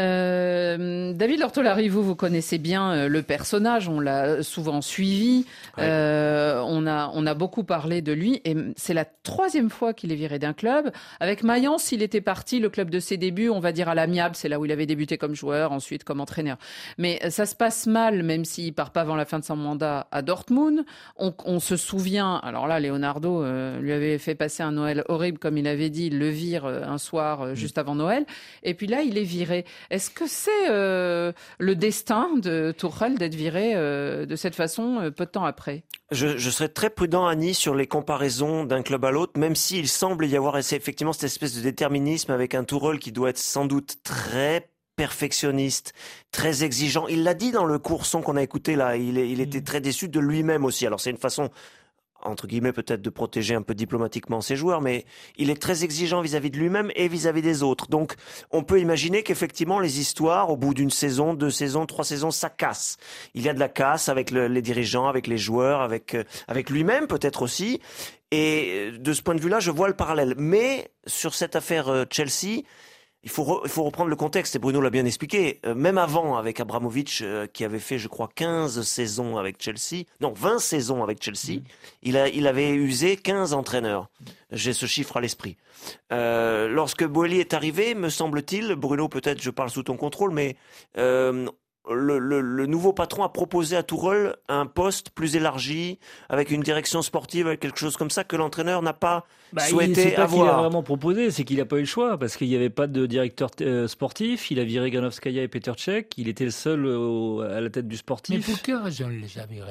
Euh, David Lortolari, vous, vous connaissez bien euh, le personnage, on l'a souvent suivi, ouais. euh, on a, on a beaucoup parlé de lui et c'est la troisième fois qu'il est viré d'un club. Avec Mayence, il était parti, le club de ses débuts, on va dire à l'amiable, c'est là où il avait débuté comme joueur, ensuite comme entraîneur. Mais ça se passe mal, même s'il part pas avant la fin de son mandat à Dortmund. On, on se souvient, alors là, Leonardo euh, lui avait fait passer un Noël horrible, comme il avait dit, il le vire euh, un soir euh, juste avant Noël. Et puis là, il est viré. Est-ce que c'est euh, le destin de Tuchel d'être viré euh, de cette façon euh, peu de temps après? je, je serais très prudent, Annie, sur les comparaisons d'un club à l'autre, même s'il semble y avoir effectivement cette espèce de déterminisme avec un Tuchel qui doit être sans doute très perfectionniste, très exigeant. Il l'a dit dans le court son qu'on a écouté là, il, il était très déçu de lui-même aussi. Alors c'est une façon, entre guillemets, peut-être de protéger un peu diplomatiquement ses joueurs, mais il est très exigeant vis-à-vis de lui-même et vis-à-vis des autres. Donc, on peut imaginer qu'effectivement, les histoires, au bout d'une saison, deux saisons, trois saisons, ça casse. Il y a de la casse avec le, les dirigeants, avec les joueurs, avec, euh, avec lui-même peut-être aussi. Et de ce point de vue-là, je vois le parallèle. Mais, sur cette affaire euh, Chelsea, Il faut, re, il faut reprendre le contexte, et Bruno l'a bien expliqué. Euh, même avant, avec Abramovich, euh, qui avait fait, je crois, quinze saisons avec Chelsea, non, vingt saisons avec Chelsea, mmh. il, a, il avait usé quinze entraîneurs. J'ai ce chiffre à l'esprit. Euh, lorsque Boehly est arrivé, me semble-t-il, Bruno, peut-être je parle sous ton contrôle, mais euh, le, le, le nouveau patron a proposé à Tuchel un poste plus élargi, avec une direction sportive, avec quelque chose comme ça, que l'entraîneur n'a pas bah, souhaité c'est pas avoir. Qu'il a vraiment proposé, c'est qu'il n'a pas eu le choix, parce qu'il n'y avait pas de directeur euh, sportif, il a viré Granovskaya et Petr Cech, il était le seul euh, à la tête du sportif. Mais pour quelle raison il les a virés ?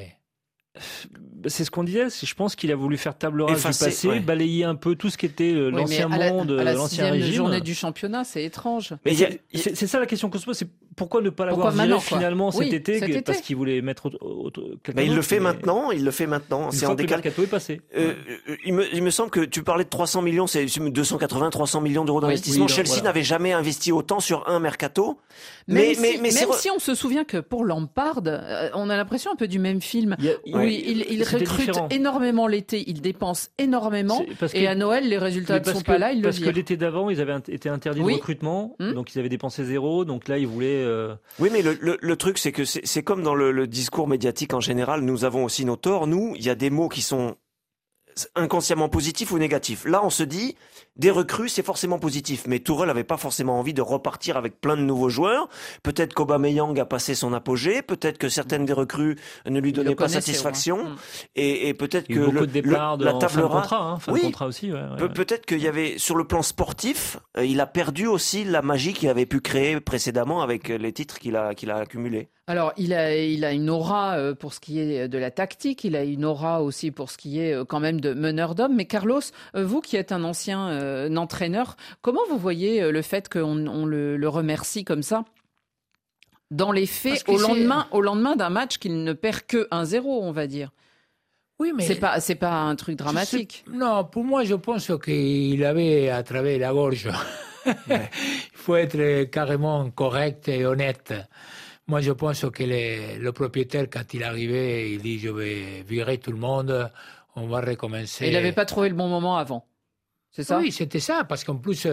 C'est ce qu'on disait, c'est, je pense qu'il a voulu faire table rase Effacer, du passé, ouais. balayer un peu tout ce qui était euh, oui, l'ancien à la, monde, à la l'ancien régime. La journée du championnat, c'est étrange. Mais y a, y a... C'est, c'est ça la question qu'on se pose, c'est pourquoi ne pas l'avoir viré finalement cet, oui, été, cet été parce qu'il voulait mettre autre, autre, quelqu'un mais il d'autre, le fait mais... maintenant, il le fait maintenant. Une c'est fois en que décalé. Le mercato est passé. Euh, ouais. il, me, il me semble que tu parlais de trois cents millions, c'est deux cent quatre-vingts, trois cents millions d'euros d'investissement. Oui, oui, Chelsea voilà. n'avait jamais investi autant sur un mercato. Mais, même, mais, si, mais même si on se souvient que pour Lampard, on a l'impression un peu du même film. Il y a, où ouais. il, il recrute différent. énormément l'été, il dépense énormément, que, et à Noël, les résultats ne sont que, pas là, il le Parce vire. que l'été d'avant, ils avaient été interdits oui. de recrutement, hum. donc ils avaient dépensé zéro, donc là, ils voulaient... Euh... Oui, mais le, le, le truc, c'est que c'est, c'est comme dans le, le discours médiatique en général, nous avons aussi nos torts. Nous, il y a des mots qui sont inconsciemment positif ou négatif. Là, on se dit, des recrues, c'est forcément positif. Mais Tourelle n'avait pas forcément envie de repartir avec plein de nouveaux joueurs. Peut-être qu'Aubameyang a passé son apogée. Peut-être que certaines des recrues ne lui donnaient pas satisfaction. Mmh. Et, et peut-être que le, le, de le, la table rase. Contrat, hein, fin oui, de contrat aussi. Ouais, ouais, Pe- ouais. Peut-être qu'il y avait, sur le plan sportif, euh, il a perdu aussi la magie qu'il avait pu créer précédemment avec les titres qu'il a, qu'il a accumulés. Alors, il a, il a une aura euh, pour ce qui est de la tactique, il a une aura aussi pour ce qui est euh, quand même de meneur d'hommes. Mais Carlos, euh, vous qui êtes un ancien euh, entraîneur, comment vous voyez euh, le fait qu'on on le, le remercie comme ça dans les faits au lendemain, au lendemain d'un match qu'il ne perd que un zéro, on va dire? Oui, mais c'est pas, c'est pas un truc dramatique. Sais, non, pour moi, je pense qu'il avait attrapé la gorge. Ouais. Il faut être carrément correct et honnête. Moi, je pense que le, le propriétaire, quand il arrivait, il dit « je vais virer tout le monde, on va recommencer ». Il n'avait pas trouvé le bon moment avant, c'est ça? Oui, c'était ça, parce qu'en plus,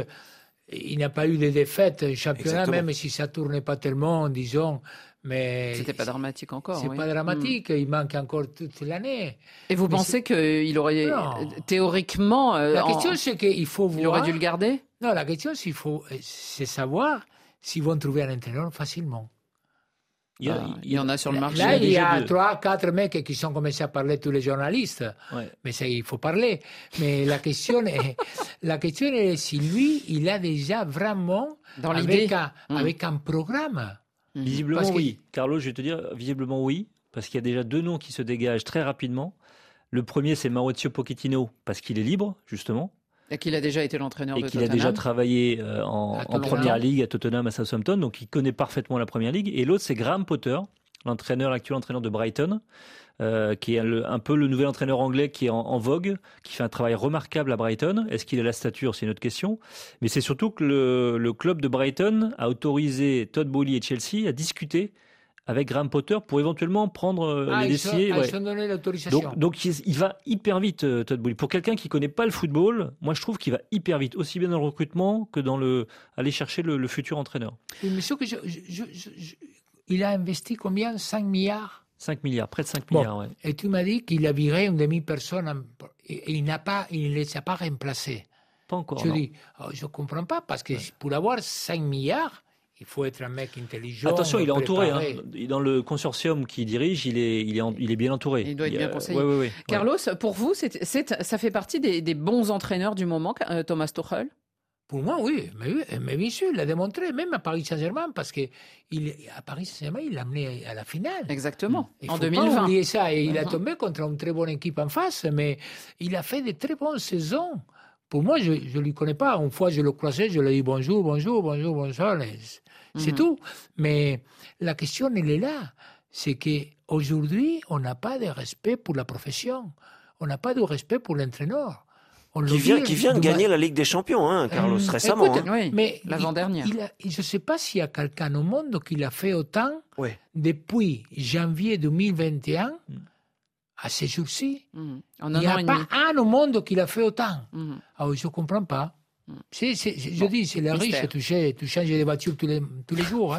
il n'a pas eu de défaites au championnat, Exactement. même si ça ne tournait pas tellement, disons. Mais c'était pas dramatique encore. C'est oui. pas dramatique, mmh. il manque encore toute l'année. Et vous mais pensez qu'il aurait, non. théoriquement... Euh, la en... question, c'est qu'il faut voir... Il aurait dû le garder? Non, la question, c'est, faut... c'est savoir s'ils vont trouver un entraîneur facilement. Il y, a, il y en a sur le marché. Là, il y a trois, quatre mecs qui sont commencés à parler, tous les journalistes. Ouais. Mais ça, il faut parler. Mais la question est, la question est si lui, il a déjà vraiment Dans avec, un, mmh. avec un programme. Visiblement, parce oui. Que... Carlos, je vais te dire, visiblement, oui. Parce qu'il y a déjà deux noms qui se dégagent très rapidement. Le premier, c'est Mauricio Pochettino, parce qu'il est libre, justement. Et qu'il a déjà été l'entraîneur et de qu'il Tottenham. a déjà travaillé euh, en, en première ligue à Tottenham, à Southampton, donc il connaît parfaitement la première ligue. Et l'autre, c'est Graham Potter, l'entraîneur, l'actuel entraîneur de Brighton, euh, qui est le, un peu le nouvel entraîneur anglais qui est en, en vogue, qui fait un travail remarquable à Brighton. Est-ce qu'il a la stature? C'est une autre question. Mais c'est surtout que le, le club de Brighton a autorisé Todd Boehly et Chelsea à discuter avec Graham Potter pour éventuellement prendre ah, les décisions. Ils ouais. sont donné l'autorisation. Donc, donc il, il va hyper vite, euh, Todd Boehly. Pour quelqu'un qui ne connaît pas le football, moi je trouve qu'il va hyper vite, aussi bien dans le recrutement que dans le aller chercher le, le futur entraîneur. Mais ce que je, je, je, je, il a investi combien? cinq milliards? cinq milliards, près de cinq bon, milliards, ouais. Et tu m'as dit qu'il a viré une demi-personne et, et il n'a pas, il ne les a pas remplacés. Pas encore, Je non. dis, oh, je ne comprends pas, parce que ouais. pour avoir cinq milliards, il faut être un mec intelligent. Attention, il est entouré. Hein. Dans le consortium qu'il dirige, il est, il, est en, il est bien entouré. Il doit être il bien a... conseillé. Ouais, ouais, ouais, Carlos, ouais. pour vous, c'est, c'est, ça fait partie des, des bons entraîneurs du moment, euh, Thomas Tuchel? Pour moi, oui. Mais, mais bien sûr, il l'a démontré, même à Paris Saint-Germain, parce qu'à Paris Saint-Germain, il l'a amené à la finale. Exactement, il en faut deux mille vingt. Pas oublier ça. Et il uh-huh. a tombé contre une très bonne équipe en face, mais il a fait de très bonnes saisons. Pour moi, je ne lui connais pas. Une fois, je le croisais, je lui ai dit bonjour, bonjour, bonjour, bonjour. C'est mmh. tout. Mais la question, elle est là. C'est qu'aujourd'hui, on n'a pas de respect pour la profession. On n'a pas de respect pour l'entraîneur. On qui, vient, qui vient de gagner la Ligue des Champions, hein, Carlos, euh, récemment. Écoute, hein. Oui, mais l'avant-dernière. Il, il a, je ne sais pas s'il y a quelqu'un au monde qui l'a fait autant ouais. depuis janvier deux mille vingt et un mmh. à ces jours-ci. Mmh. Il n'y a pas un au monde qui l'a fait autant. Mmh. Alors, je ne comprends pas. C'est, c'est, c'est, je bon, dis, c'est les riches, tu, sais, tu changes les voitures tous les, tous les jours. Hein.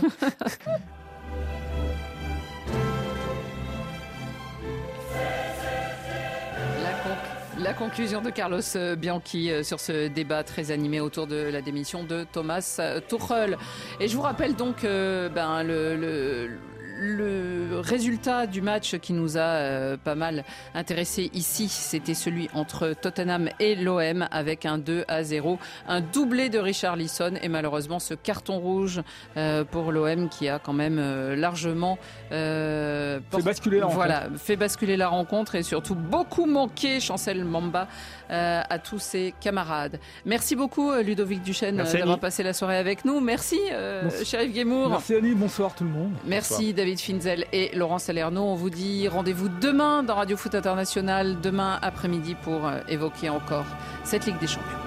la, conc- la conclusion de Carlos Bianchi sur ce débat très animé autour de la démission de Thomas Tuchel. Et je vous rappelle donc euh, ben, le... le Le résultat du match qui nous a euh, pas mal intéressé ici, c'était celui entre Tottenham et l'O M avec un deux à zéro, un doublé de Richarlison et malheureusement ce carton rouge euh, pour l'O M qui a quand même euh, largement euh, fait basculer la voilà, rencontre. fait basculer la rencontre et surtout beaucoup manqué Chancel Mamba euh, à tous ses camarades. Merci beaucoup Ludovic Duchesne Merci, d'avoir Annie. passé la soirée avec nous. Merci euh, Chérif Guémour. Merci Annie, bonsoir tout le monde. Merci bonsoir. David Finzel et Laurent Salerno. On vous dit rendez-vous demain dans Radio Foot International, demain après-midi pour évoquer encore cette Ligue des Champions.